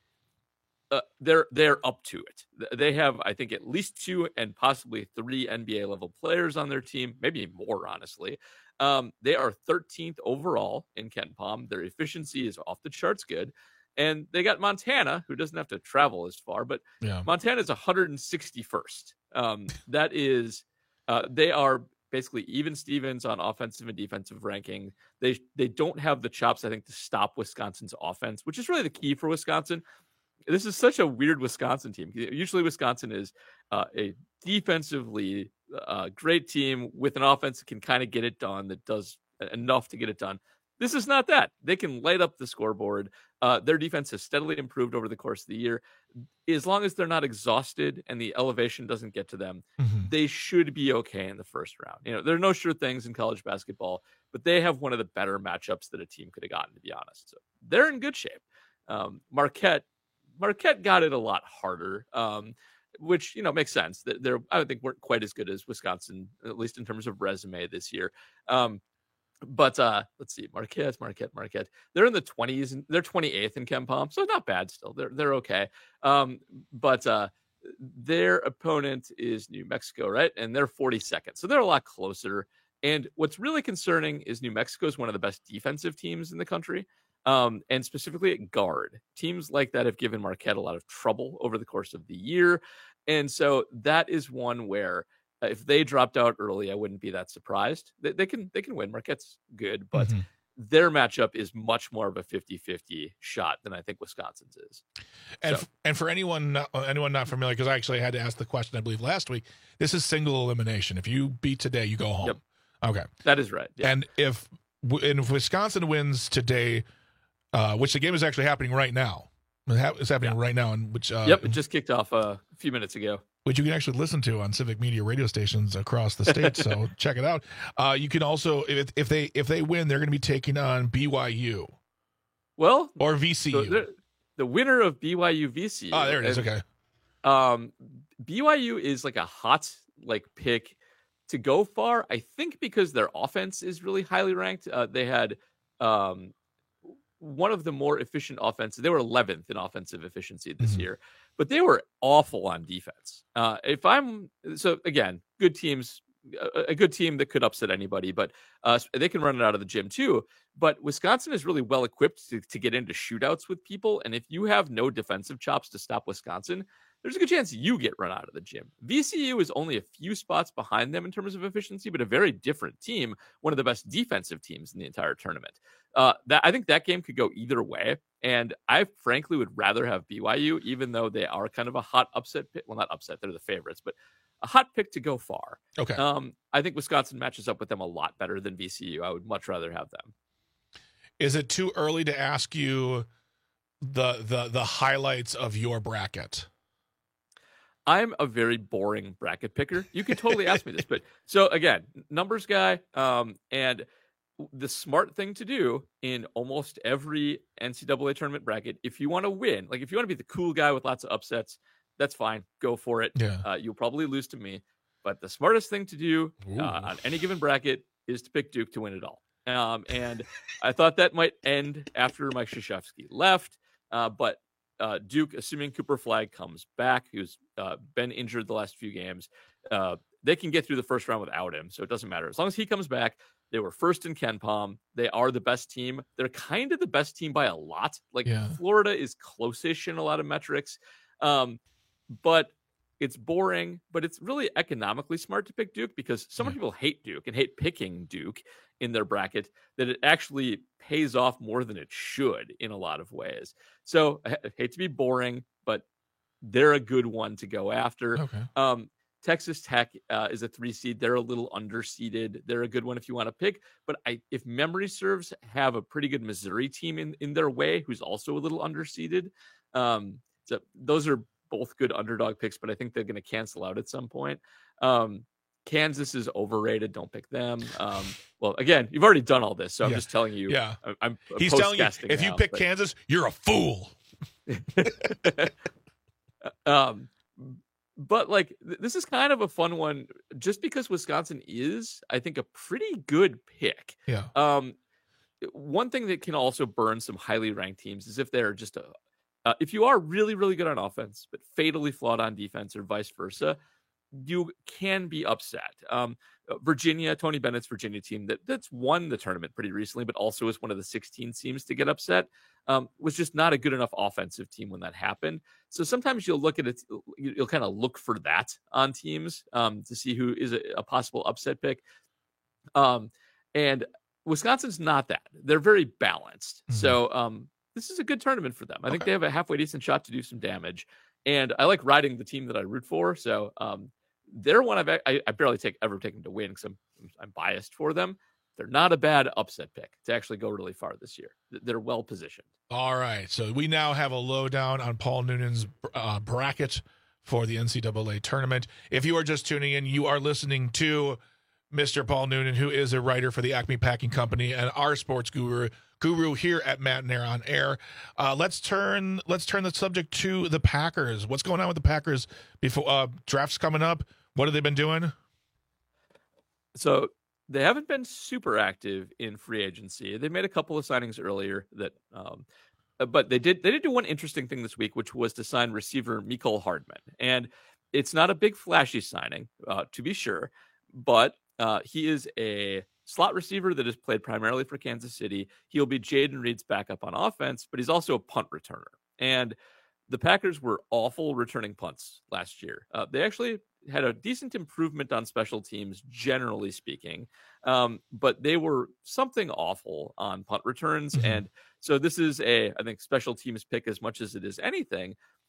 they're up to it. They have, I think, at least 2 and possibly 3 NBA level players on their team, maybe more, honestly. They are 13th overall in KenPom. Their efficiency is off the charts good. And they got Montana, who doesn't have to travel as far, but Montana is 161st. That is, they are basically even Stevens on offensive and defensive ranking. They don't have the chops, I think, to stop Wisconsin's offense, which is really the key for Wisconsin. This is such a weird Wisconsin team. Usually Wisconsin is a defensively great team with an offense that can kind of get it done, that does enough to get it done. This is not that. They can light up the scoreboard. Their defense has steadily improved over the course of the year. As long as they're not exhausted and the elevation doesn't get to them, they should be okay in the first round. You know, there are no sure things in college basketball, but they have one of the better matchups that a team could have gotten, to be honest. So they're in good shape. Marquette got it a lot harder, which, you know, makes sense. They're, I think, weren't quite as good as Wisconsin, at least in terms of resume this year. But let's see, Marquette. They're in the 20s, and they're 28th in KenPom, so not bad still. They're okay. But their opponent is New Mexico, right? And they're 42nd, so they're a lot closer. And what's really concerning is New Mexico is one of the best defensive teams in the country. And specifically at guard. Teams like that have given Marquette a lot of trouble over the course of the year. And so that is one where if they dropped out early, I wouldn't be that surprised. They can win. Marquette's good, but their matchup is much more of a 50-50 shot than I think Wisconsin's is. And for anyone not familiar, because I actually had to ask the question, I believe, last week, this is single elimination. If you beat today, you go home. Yep. Okay. That is right. Yeah. And if Wisconsin wins today, which the game is actually happening right now. It's happening right now, and which it just kicked off a few minutes ago. Which you can actually listen to on Civic Media radio stations across the state. So check it out. You can also, if they win, they're going to be taking on BYU. Well, or VCU. The winner of BYU VCU. Oh, there it is. Okay. BYU is like a hot pick to go far. I think because their offense is really highly ranked. They had one of the more efficient offenses. They were 11th in offensive efficiency this year, but they were awful on defense. Again, good teams, a good team that could upset anybody, but they can run it out of the gym too. But Wisconsin is really well equipped to get into shootouts with people. And if you have no defensive chops to stop Wisconsin, there's a good chance you get run out of the gym. VCU is only a few spots behind them in terms of efficiency, but a very different team, one of the best defensive teams in the entire tournament. I think that game could go either way, and I frankly would rather have BYU, even though they are kind of a hot upset pick. Well, not upset, they're the favorites, but a hot pick to go far. Okay. I think Wisconsin matches up with them a lot better than VCU. I would much rather have them. Is it too early to ask you the highlights of your bracket? I'm a very boring bracket picker. You can totally ask me this, but so again, numbers guy, and the smart thing to do in almost every NCAA tournament bracket, if you want to win, like if you want to be the cool guy with lots of upsets, that's fine. Go for it. Yeah. You'll probably lose to me, but the smartest thing to do on any given bracket is to pick Duke to win it all. And I thought that might end after Mike Krzyzewski left, but Duke, assuming Cooper Flagg comes back, who's been injured the last few games, they can get through the first round without him. So it doesn't matter. As long as he comes back, they were first in KenPom. They are the best team. They're kind of the best team by a lot. Florida is close-ish in a lot of metrics. But it's boring, but it's really economically smart to pick Duke because so many people hate Duke and hate picking Duke in their bracket that it actually pays off more than it should in a lot of ways. So I hate to be boring, but they're a good one to go after. Okay. Texas Tech is a 3 seed. They're a little underseeded. They're a good one if you want to pick. But if memory serves, have a pretty good Missouri team in their way, who's also a little underseeded. So those are both good underdog picks, but I think they're going to cancel out at some point. Kansas is overrated. Don't pick them. Well, again, you've already done all this, so I'm just telling you. Yeah, He's telling you if you pick Kansas, you're a fool. But this is kind of a fun one, just because Wisconsin is, I think, a pretty good pick. Yeah. One thing that can also burn some highly ranked teams is if they're just if you are really, really good on offense, but fatally flawed on defense or vice versa, you can be upset. Virginia, Tony Bennett's Virginia team that's won the tournament pretty recently, but also is one of the 16 teams to get upset, was just not a good enough offensive team when that happened. So sometimes you'll look at it, you'll kind of look for that on teams to see who is a possible upset pick. And Wisconsin's not that. They're very balanced. Mm-hmm. So this is a good tournament for them. I think they have a halfway decent shot to do some damage. And I like riding the team that I root for. So they're one I barely ever take them to win because I'm biased for them. They're not a bad upset pick to actually go really far this year. They're well positioned. All right. So we now have a lowdown on Paul Noonan's bracket for the NCAA tournament. If you are just tuning in, you are listening to Mr. Paul Noonan, who is a writer for the Acme Packing Company and our sports guru here at Matt and Air on Air. Let's turn the subject to the Packers. What's going on with the Packers before draft's coming up? What have they been doing? So they haven't been super active in free agency. They made a couple of signings earlier but they did do one interesting thing this week, which was to sign receiver Mecole Hardman. And it's not a big flashy signing, to be sure, but he is a slot receiver that has played primarily for Kansas City. He'll be Jaden Reed's backup on offense, but he's also a punt returner. And the Packers were awful returning punts last year. They actually had a decent improvement on special teams, generally speaking, but they were something awful on punt returns. Mm-hmm. And so this is I think, special teams pick as much as it is anything.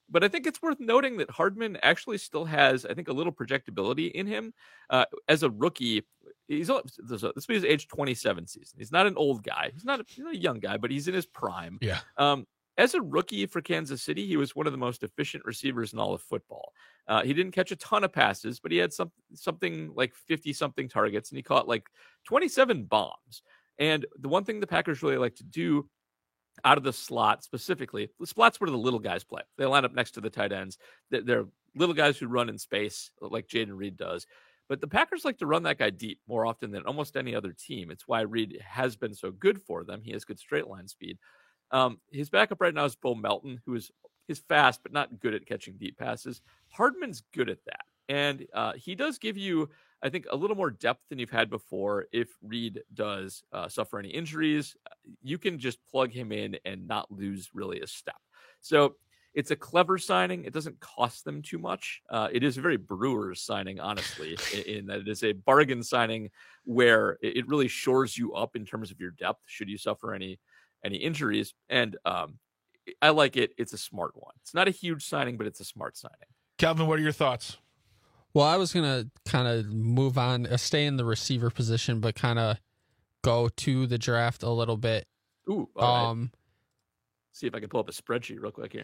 But I think it's worth noting that Hardman actually still has, I think, a little projectability in him. As a rookie, this will be his age 27 season. He's not an old guy. He's not a young guy, but he's in his prime. Yeah. As a rookie for Kansas City, he was one of the most efficient receivers in all of football. He didn't catch a ton of passes, but he had something like 50-something targets, and he caught like 27 bombs. And the one thing the Packers really like to do out of the slot specifically, the slot's where the little guys play. They line up next to the tight ends. They're little guys who run in space like Jaden Reed does. But the Packers like to run that guy deep more often than almost any other team. It's why Reed has been so good for them. He has good straight line speed. His backup right now is Bo Melton, who is fast but not good at catching deep passes. Hardman's good at that. And he does give you, I think, a little more depth than you've had before. If Reed does suffer any injuries, you can just plug him in and not lose really a step. So it's a clever signing. It doesn't cost them too much. It is a very Brewers signing, honestly, in that it is a bargain signing where it really shores you up in terms of your depth should you suffer any injuries. And I like it. It's a smart one. It's not a huge signing, but it's a smart signing. Calvin, what are your thoughts? Well, I was going to kind of move on, stay in the receiver position, but kind of go to the draft a little bit. Ooh, all right. See if I can pull up a spreadsheet real quick here.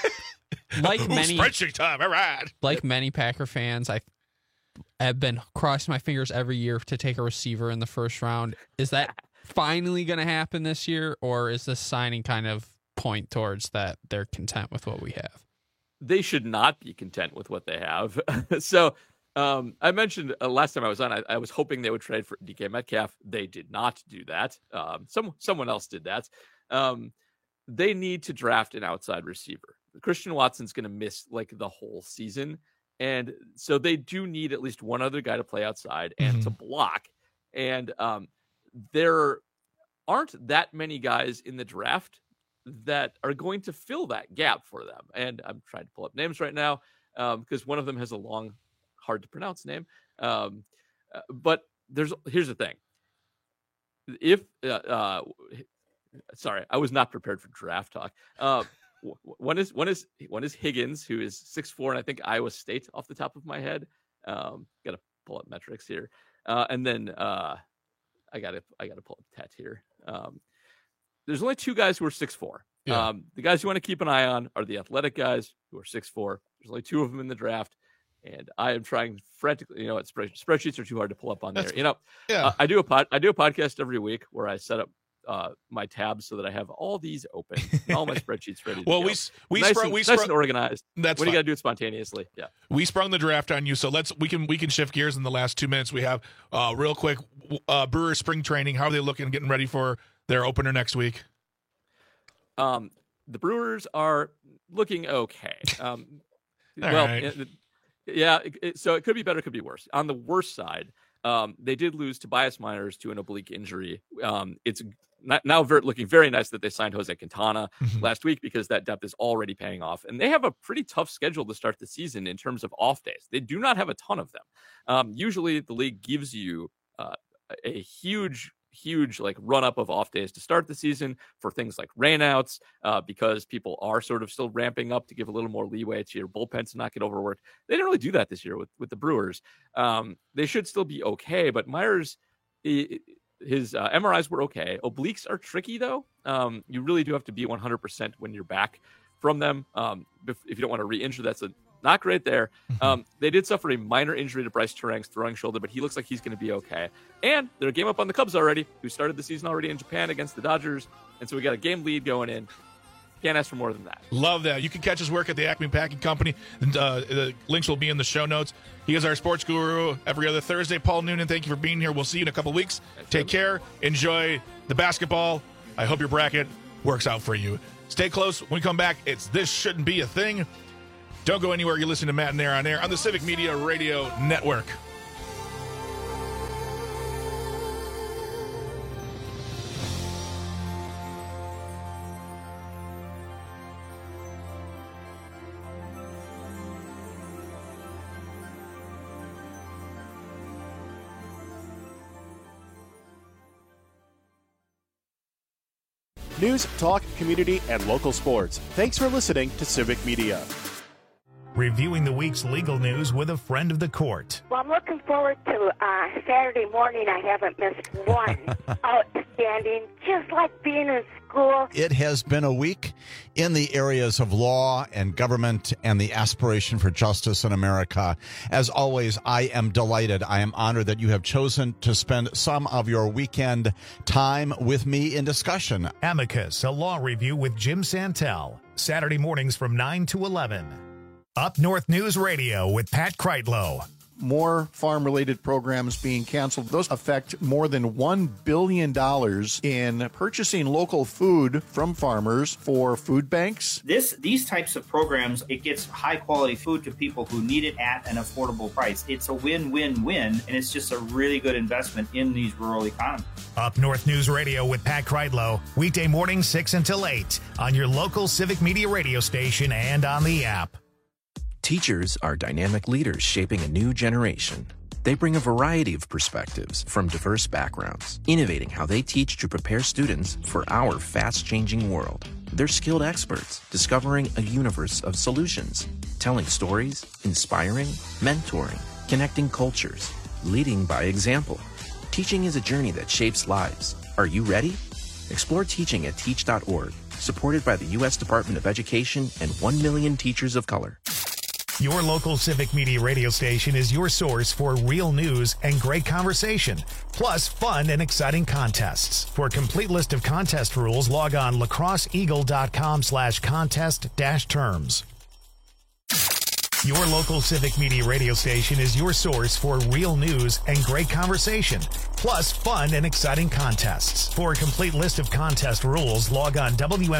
Spreadsheet time, all right. Like many Packer fans, I have been crossing my fingers every year to take a receiver in the first round. Is that finally going to happen this year, or is this signing kind of point towards that they're content with what we have? They should not be content with what they have. So I mentioned last time I was on, I was hoping they would trade for DK Metcalf. They did not do that. Someone else did that. They need to draft an outside receiver. Christian Watson's going to miss like the whole season. And so they do need at least one other guy to play outside and to block. And there aren't that many guys in the draft that are going to fill that gap for them. And I'm trying to pull up names right now because one of them has a long, hard to pronounce name. But here's the thing. Sorry, I was not prepared for draft talk. One is Higgins, who is 6'4", and I think Iowa State off the top of my head. Got to pull up metrics here. And then I got to pull up Tet here. There's only two guys who are 6'4". Yeah. The guys you want to keep an eye on are the athletic guys who are 6'4". There's only two of them in the draft, and I am trying frantically. You know what? Spreadsheets are too hard to pull up on there. I do a podcast every week where I set up my tabs so that I have all these open, all my spreadsheets ready. To well, go. we nice sprung and organized. That's when fine. you got to do it spontaneously. Yeah, we sprung the draft on you, so we can shift gears in the last 2 minutes we have. Real quick, Brewers spring training. How are they looking, getting ready for their opener next week? The Brewers are looking okay. Right. So it could be better, it could be worse. On the worst side, they did lose Tobias Myers to an oblique injury. It's now looking very nice that they signed Jose Quintana last week because that depth is already paying off. And they have a pretty tough schedule to start the season in terms of off days. They do not have a ton of them. Usually the league gives you a huge like run up of off days to start the season for things like rainouts, because people are sort of still ramping up to give a little more leeway to your bullpen to not get overworked. They didn't really do that this year with the Brewers. They should still be okay, but Myers, his MRIs were okay. Obliques are tricky though. You really do have to be 100% when you're back from them. If you don't want to re-injure, that's not great there. They did suffer a minor injury to Bryce Terang's throwing shoulder, but he looks like he's going to be okay. And they're a game up on the Cubs already, who started the season already in Japan against the Dodgers. And so we got a game lead going in. Can't ask for more than that. Love that. You can catch his work at the Acme Packing Company. The links will be in the show notes. He is our sports guru every other Thursday. Paul Noonan, thank you for being here. We'll see you in a couple weeks. Take care. Enjoy the basketball. I hope your bracket works out for you. Stay close. When we come back, it's This Shouldn't Be a Thing. Don't go anywhere. You're listening to Matt and Air on Air on the Civic Media Radio Network. News, talk, community, and local sports. Thanks for listening to Civic Media. reviewing the week's legal news with a friend of the court. Well, I'm looking forward to Saturday morning. I haven't missed one. Outstanding, just like being in school. It has been a week in the areas of law and government and the aspiration for justice in America. As always, I am delighted. I am honored that you have chosen to spend some of your weekend time with me in discussion. Amicus, a law review with Jim Santel. Saturday mornings from 9 to 11. Up North News Radio with Pat Kreitlow. More farm-related programs being canceled. Those affect more than $1 billion in purchasing local food from farmers for food banks. These types of programs, it gets high-quality food to people who need it at an affordable price. It's a win-win-win, and it's just a really good investment in these rural economies. Up North News Radio with Pat Kreitlow, weekday mornings 6 until 8 on your local Civic Media radio station and on the app. Teachers are dynamic leaders shaping a new generation. They bring a variety of perspectives from diverse backgrounds, innovating how they teach to prepare students for our fast-changing world. They're skilled experts, discovering a universe of solutions, telling stories, inspiring, mentoring, connecting cultures, leading by example. Teaching is a journey that shapes lives. Are you ready? Explore teaching at teach.org, supported by the U.S. Department of Education and 1 million teachers of color. Your local Civic Media radio station is your source for real news and great conversation, plus fun and exciting contests. For a complete list of contest rules, log on lacrosseeagle.com/contest-terms. Your local Civic Media radio station is your source for real news and great conversation, plus fun and exciting contests. For a complete list of contest rules, log on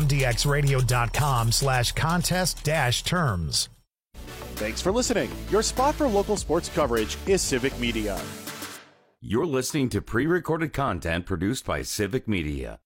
wmdxradio.com/contest-terms. Thanks for listening. Your spot for local sports coverage is Civic Media. You're listening to pre-recorded content produced by Civic Media.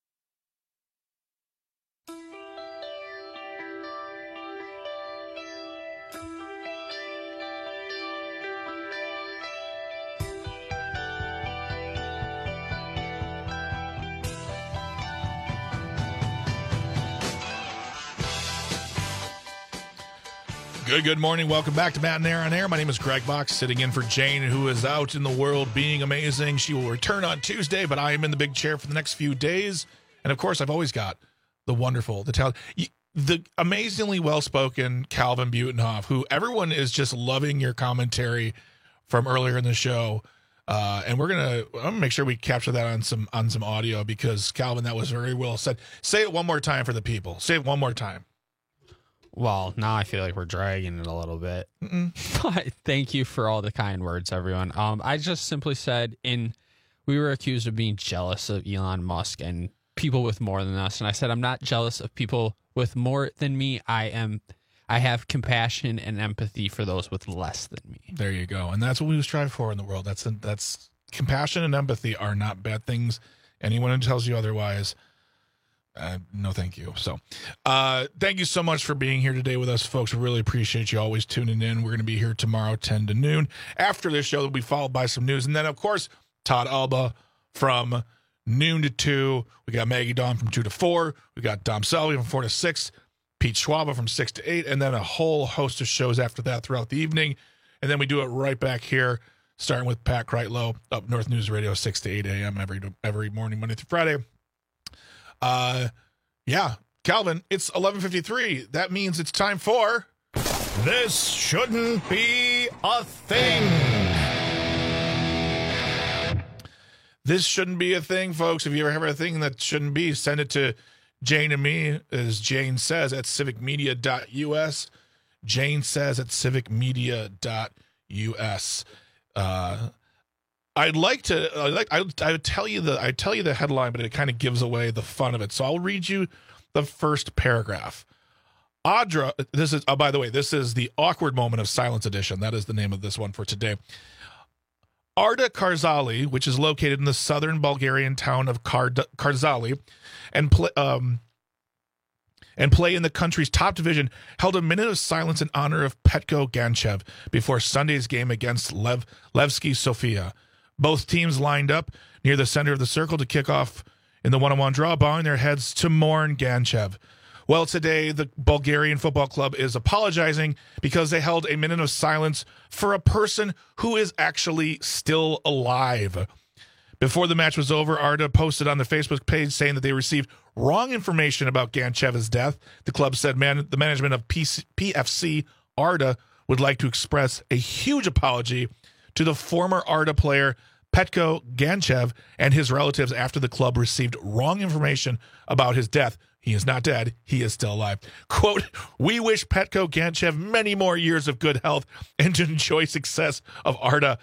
Good morning. Welcome back to Matt and Aaron on Air. My name is Greg Box, sitting in for Jane, who is out in the world being amazing. She will return on Tuesday, but I am in the big chair for the next few days. And, of course, I've always got the wonderful, the amazingly well-spoken Calvin Butenhoff, who everyone is just loving your commentary from earlier in the show. And I'm gonna make sure we capture that on some audio because, Calvin, that was very well said. Say it one more time for the people. Say it one more time. Well, now I feel like we're dragging it a little bit. But thank you for all the kind words, everyone. I just simply said we were accused of being jealous of Elon Musk and people with more than us. And I said, I'm not jealous of people with more than me. I have compassion and empathy for those with less than me. There you go. And that's what we strive for in the world. That's compassion and empathy are not bad things. Anyone who tells you otherwise, no, thank you. So, thank you so much for being here today with us, folks. We really appreciate you always tuning in. We're going to be here tomorrow, 10 to noon. After this show, will be followed by some news. And then, of course, Todd Alba from noon to 2. We got Maggie Dawn from 2 to 4. We got Dom Selby from 4 to 6. Pete Schwaba from 6 to 8. And then a whole host of shows after that throughout the evening. And then we do it right back here, starting with Pat Kreitlow, Up North News Radio, 6 to 8 a.m. every morning, Monday through Friday. Yeah, Calvin, it's 11:53. That means it's time for This Shouldn't Be a Thing. This shouldn't be a thing, folks. If you ever have a thing that shouldn't be, send it to Jane and me, as Jane says, at civicmedia.us. Jane says at civicmedia.us. I'd tell you the headline, but it kind of gives away the fun of it. So I'll read you the first paragraph. Audra, by the way, this is the awkward moment of silence edition. That is the name of this one for today. Arda Karzali, which is located in the southern Bulgarian town of Karzali, and play in the country's top division, held a minute of silence in honor of Petko Ganchev before Sunday's game against Levski Sofia. Both teams lined up near the center of the circle to kick off in the one-on-one draw, bowing their heads to mourn Ganchev. Well, today the Bulgarian Football Club is apologizing because they held a minute of silence for a person who is actually still alive. Before the match was over, Arda posted on the Facebook page saying that they received wrong information about Ganchev's death. The club said the management of PFC Arda would like to express a huge apology to the former Arda player Petko Ganchev and his relatives after the club received wrong information about his death. He is not dead. He is still alive. Quote, "We wish Petko Ganchev many more years of good health and to enjoy success of Arda."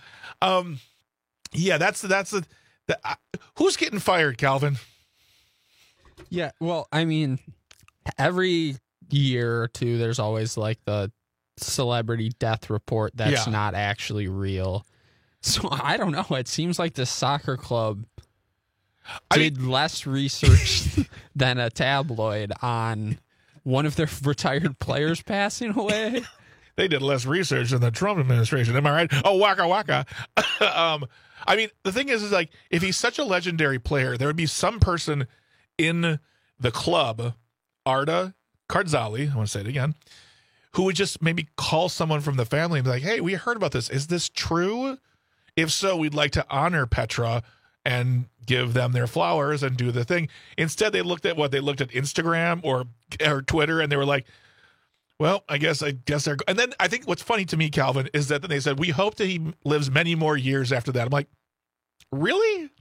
Who's getting fired, Calvin? Yeah, well, I mean, every year or two, there's always like the celebrity death report that's not actually real. So I don't know. It seems like the soccer club did less research than a tabloid on one of their retired players passing away. They did less research than the Trump administration. Am I right? Oh, waka waka. I mean, the thing is like, if he's such a legendary player, there would be some person in the club, Arda Karzali, I want to say it again, who would just maybe call someone from the family and be like, "Hey, we heard about this. Is this true? If so, we'd like to honor Petra and give them their flowers and do the thing." Instead, they looked at Instagram or Twitter, and they were like, well, I guess they're. And then I think what's funny to me, Calvin, is that they said, "We hope that he lives many more years after that." I'm like, really?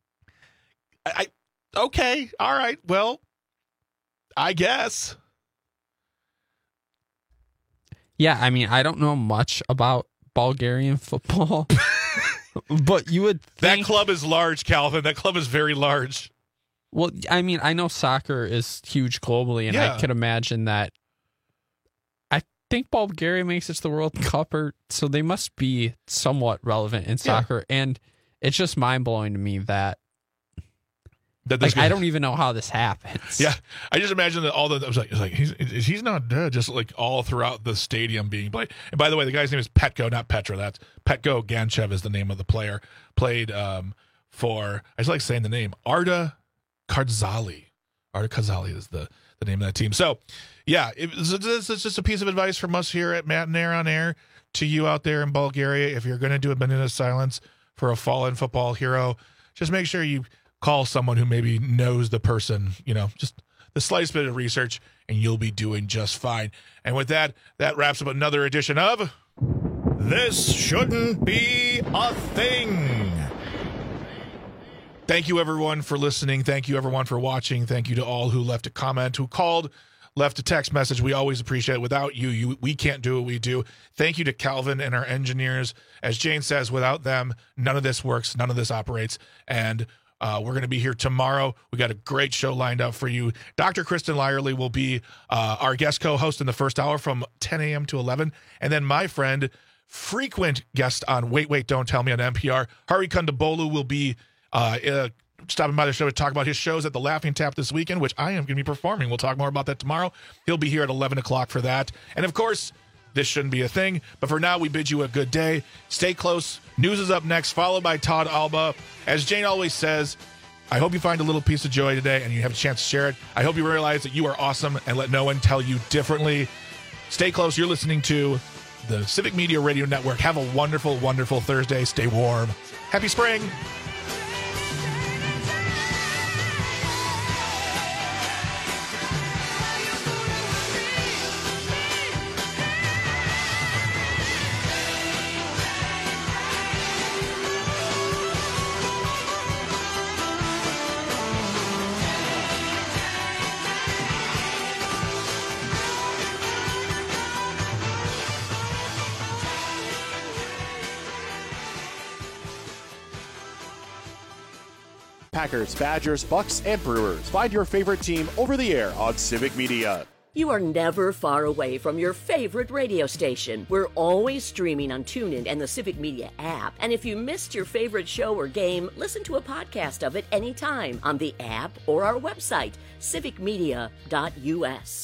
Okay, all right, well, I guess. Yeah, I mean, I don't know much about Bulgarian football, but you would think... That club is large, Calvin. That club is very large. Well, I mean, I know soccer is huge globally, and I could imagine that. I think Bulgaria makes it to the World Cup, so they must be somewhat relevant in soccer, and it's just mind-blowing to me that I don't even know how this happens. Yeah, I just imagine that I was like he's not dead, just like all throughout the stadium being played. And by the way, the guy's name is Petko, not Petra. That's Petko Ganchev is the name of the player. Played for, I just like saying the name, Arda Karzali. Arda Karzali is the name of that team. So, yeah, it's just a piece of advice from us here at Matt and Air on Air to you out there in Bulgaria. If you're going to do a minute of silence for a fallen football hero, just make sure you call someone who maybe knows the person, just the slightest bit of research, and you'll be doing just fine. And with that wraps up another edition of This Shouldn't Be a Thing. Thank you, everyone, for listening. Thank you, everyone, for watching. Thank you to all who left a comment, who called, left a text message. We always appreciate it. Without you, we can't do what we do. Thank you to Calvin and our engineers. As Jane says, without them, none of this works. None of this operates. And we're going to be here tomorrow. We got a great show lined up for you. Dr. Kristen Lyerly will be our guest co-host in the first hour from 10 a.m. to 11. And then my friend, frequent guest on Wait, Don't Tell Me on NPR, Hari Kondabolu, will be stopping by the show to talk about his shows at the Laughing Tap this weekend, which I am going to be performing. We'll talk more about that tomorrow. He'll be here at 11 o'clock for that. And, of course, this shouldn't be a thing. But for now, we bid you a good day. Stay close. News is up next, followed by Todd Alba. As Jane always says, I hope you find a little piece of joy today and you have a chance to share it. I hope you realize that you are awesome and let no one tell you differently. Stay close. You're listening to the Civic Media Radio Network. Have a wonderful, wonderful Thursday. Stay warm. Happy spring. Packers, Badgers, Bucks, and Brewers. Find your favorite team over the air on Civic Media. You are never far away from your favorite radio station. We're always streaming on TuneIn and the Civic Media app. And if you missed your favorite show or game, listen to a podcast of it anytime on the app or our website, civicmedia.us.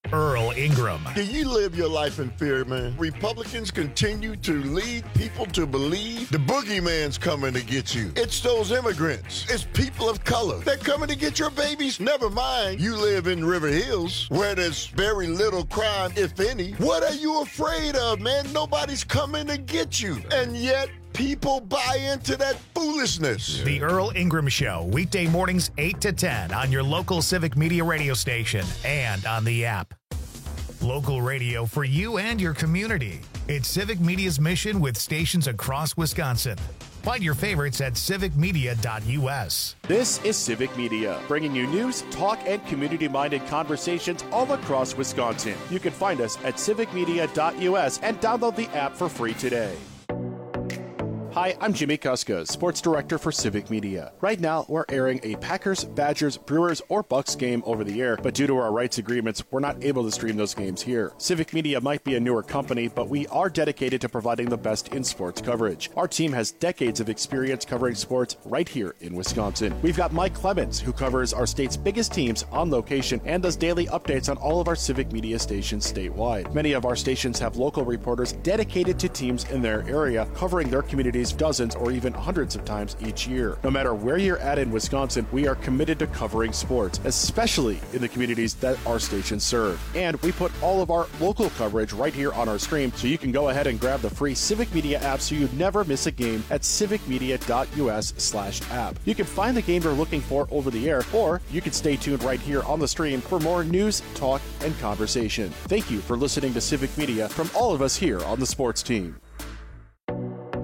Earl Ingram. Do you live your life in fear, man? Republicans continue to lead people to believe the boogeyman's coming to get you. It's those immigrants. It's people of color. They're coming to get your babies. Never mind, you live in River Hills, where there's very little crime, if any. What are you afraid of, man? Nobody's coming to get you. And yet, people buy into that foolishness. The Earl Ingram Show, weekday mornings 8 to 10 on your local Civic Media radio station and on the app. Local radio for you and your community. It's Civic Media's mission with stations across Wisconsin. Find your favorites at civicmedia.us. This is Civic Media, bringing you news, talk, and community-minded conversations all across Wisconsin. You can find us at civicmedia.us and download the app for free today. Hi, I'm Jimmy Kuska, Sports Director for Civic Media. Right now, we're airing a Packers, Badgers, Brewers, or Bucks game over the air, but due to our rights agreements, we're not able to stream those games here. Civic Media might be a newer company, but we are dedicated to providing the best in sports coverage. Our team has decades of experience covering sports right here in Wisconsin. We've got Mike Clemens, who covers our state's biggest teams on location and does daily updates on all of our Civic Media stations statewide. Many of our stations have local reporters dedicated to teams in their area, covering their communities dozens or even hundreds of times each year. No matter where you're at in Wisconsin, we are committed to covering sports, especially in the communities that our stations serve. And we put all of our local coverage right here on our stream, so you can go ahead and grab the free Civic Media app so you never miss a game at civicmedia.us/app. You can find the game you're looking for over the air, or you can stay tuned right here on the stream for more news, talk, and conversation. Thank you for listening to Civic Media from all of us here on the sports team.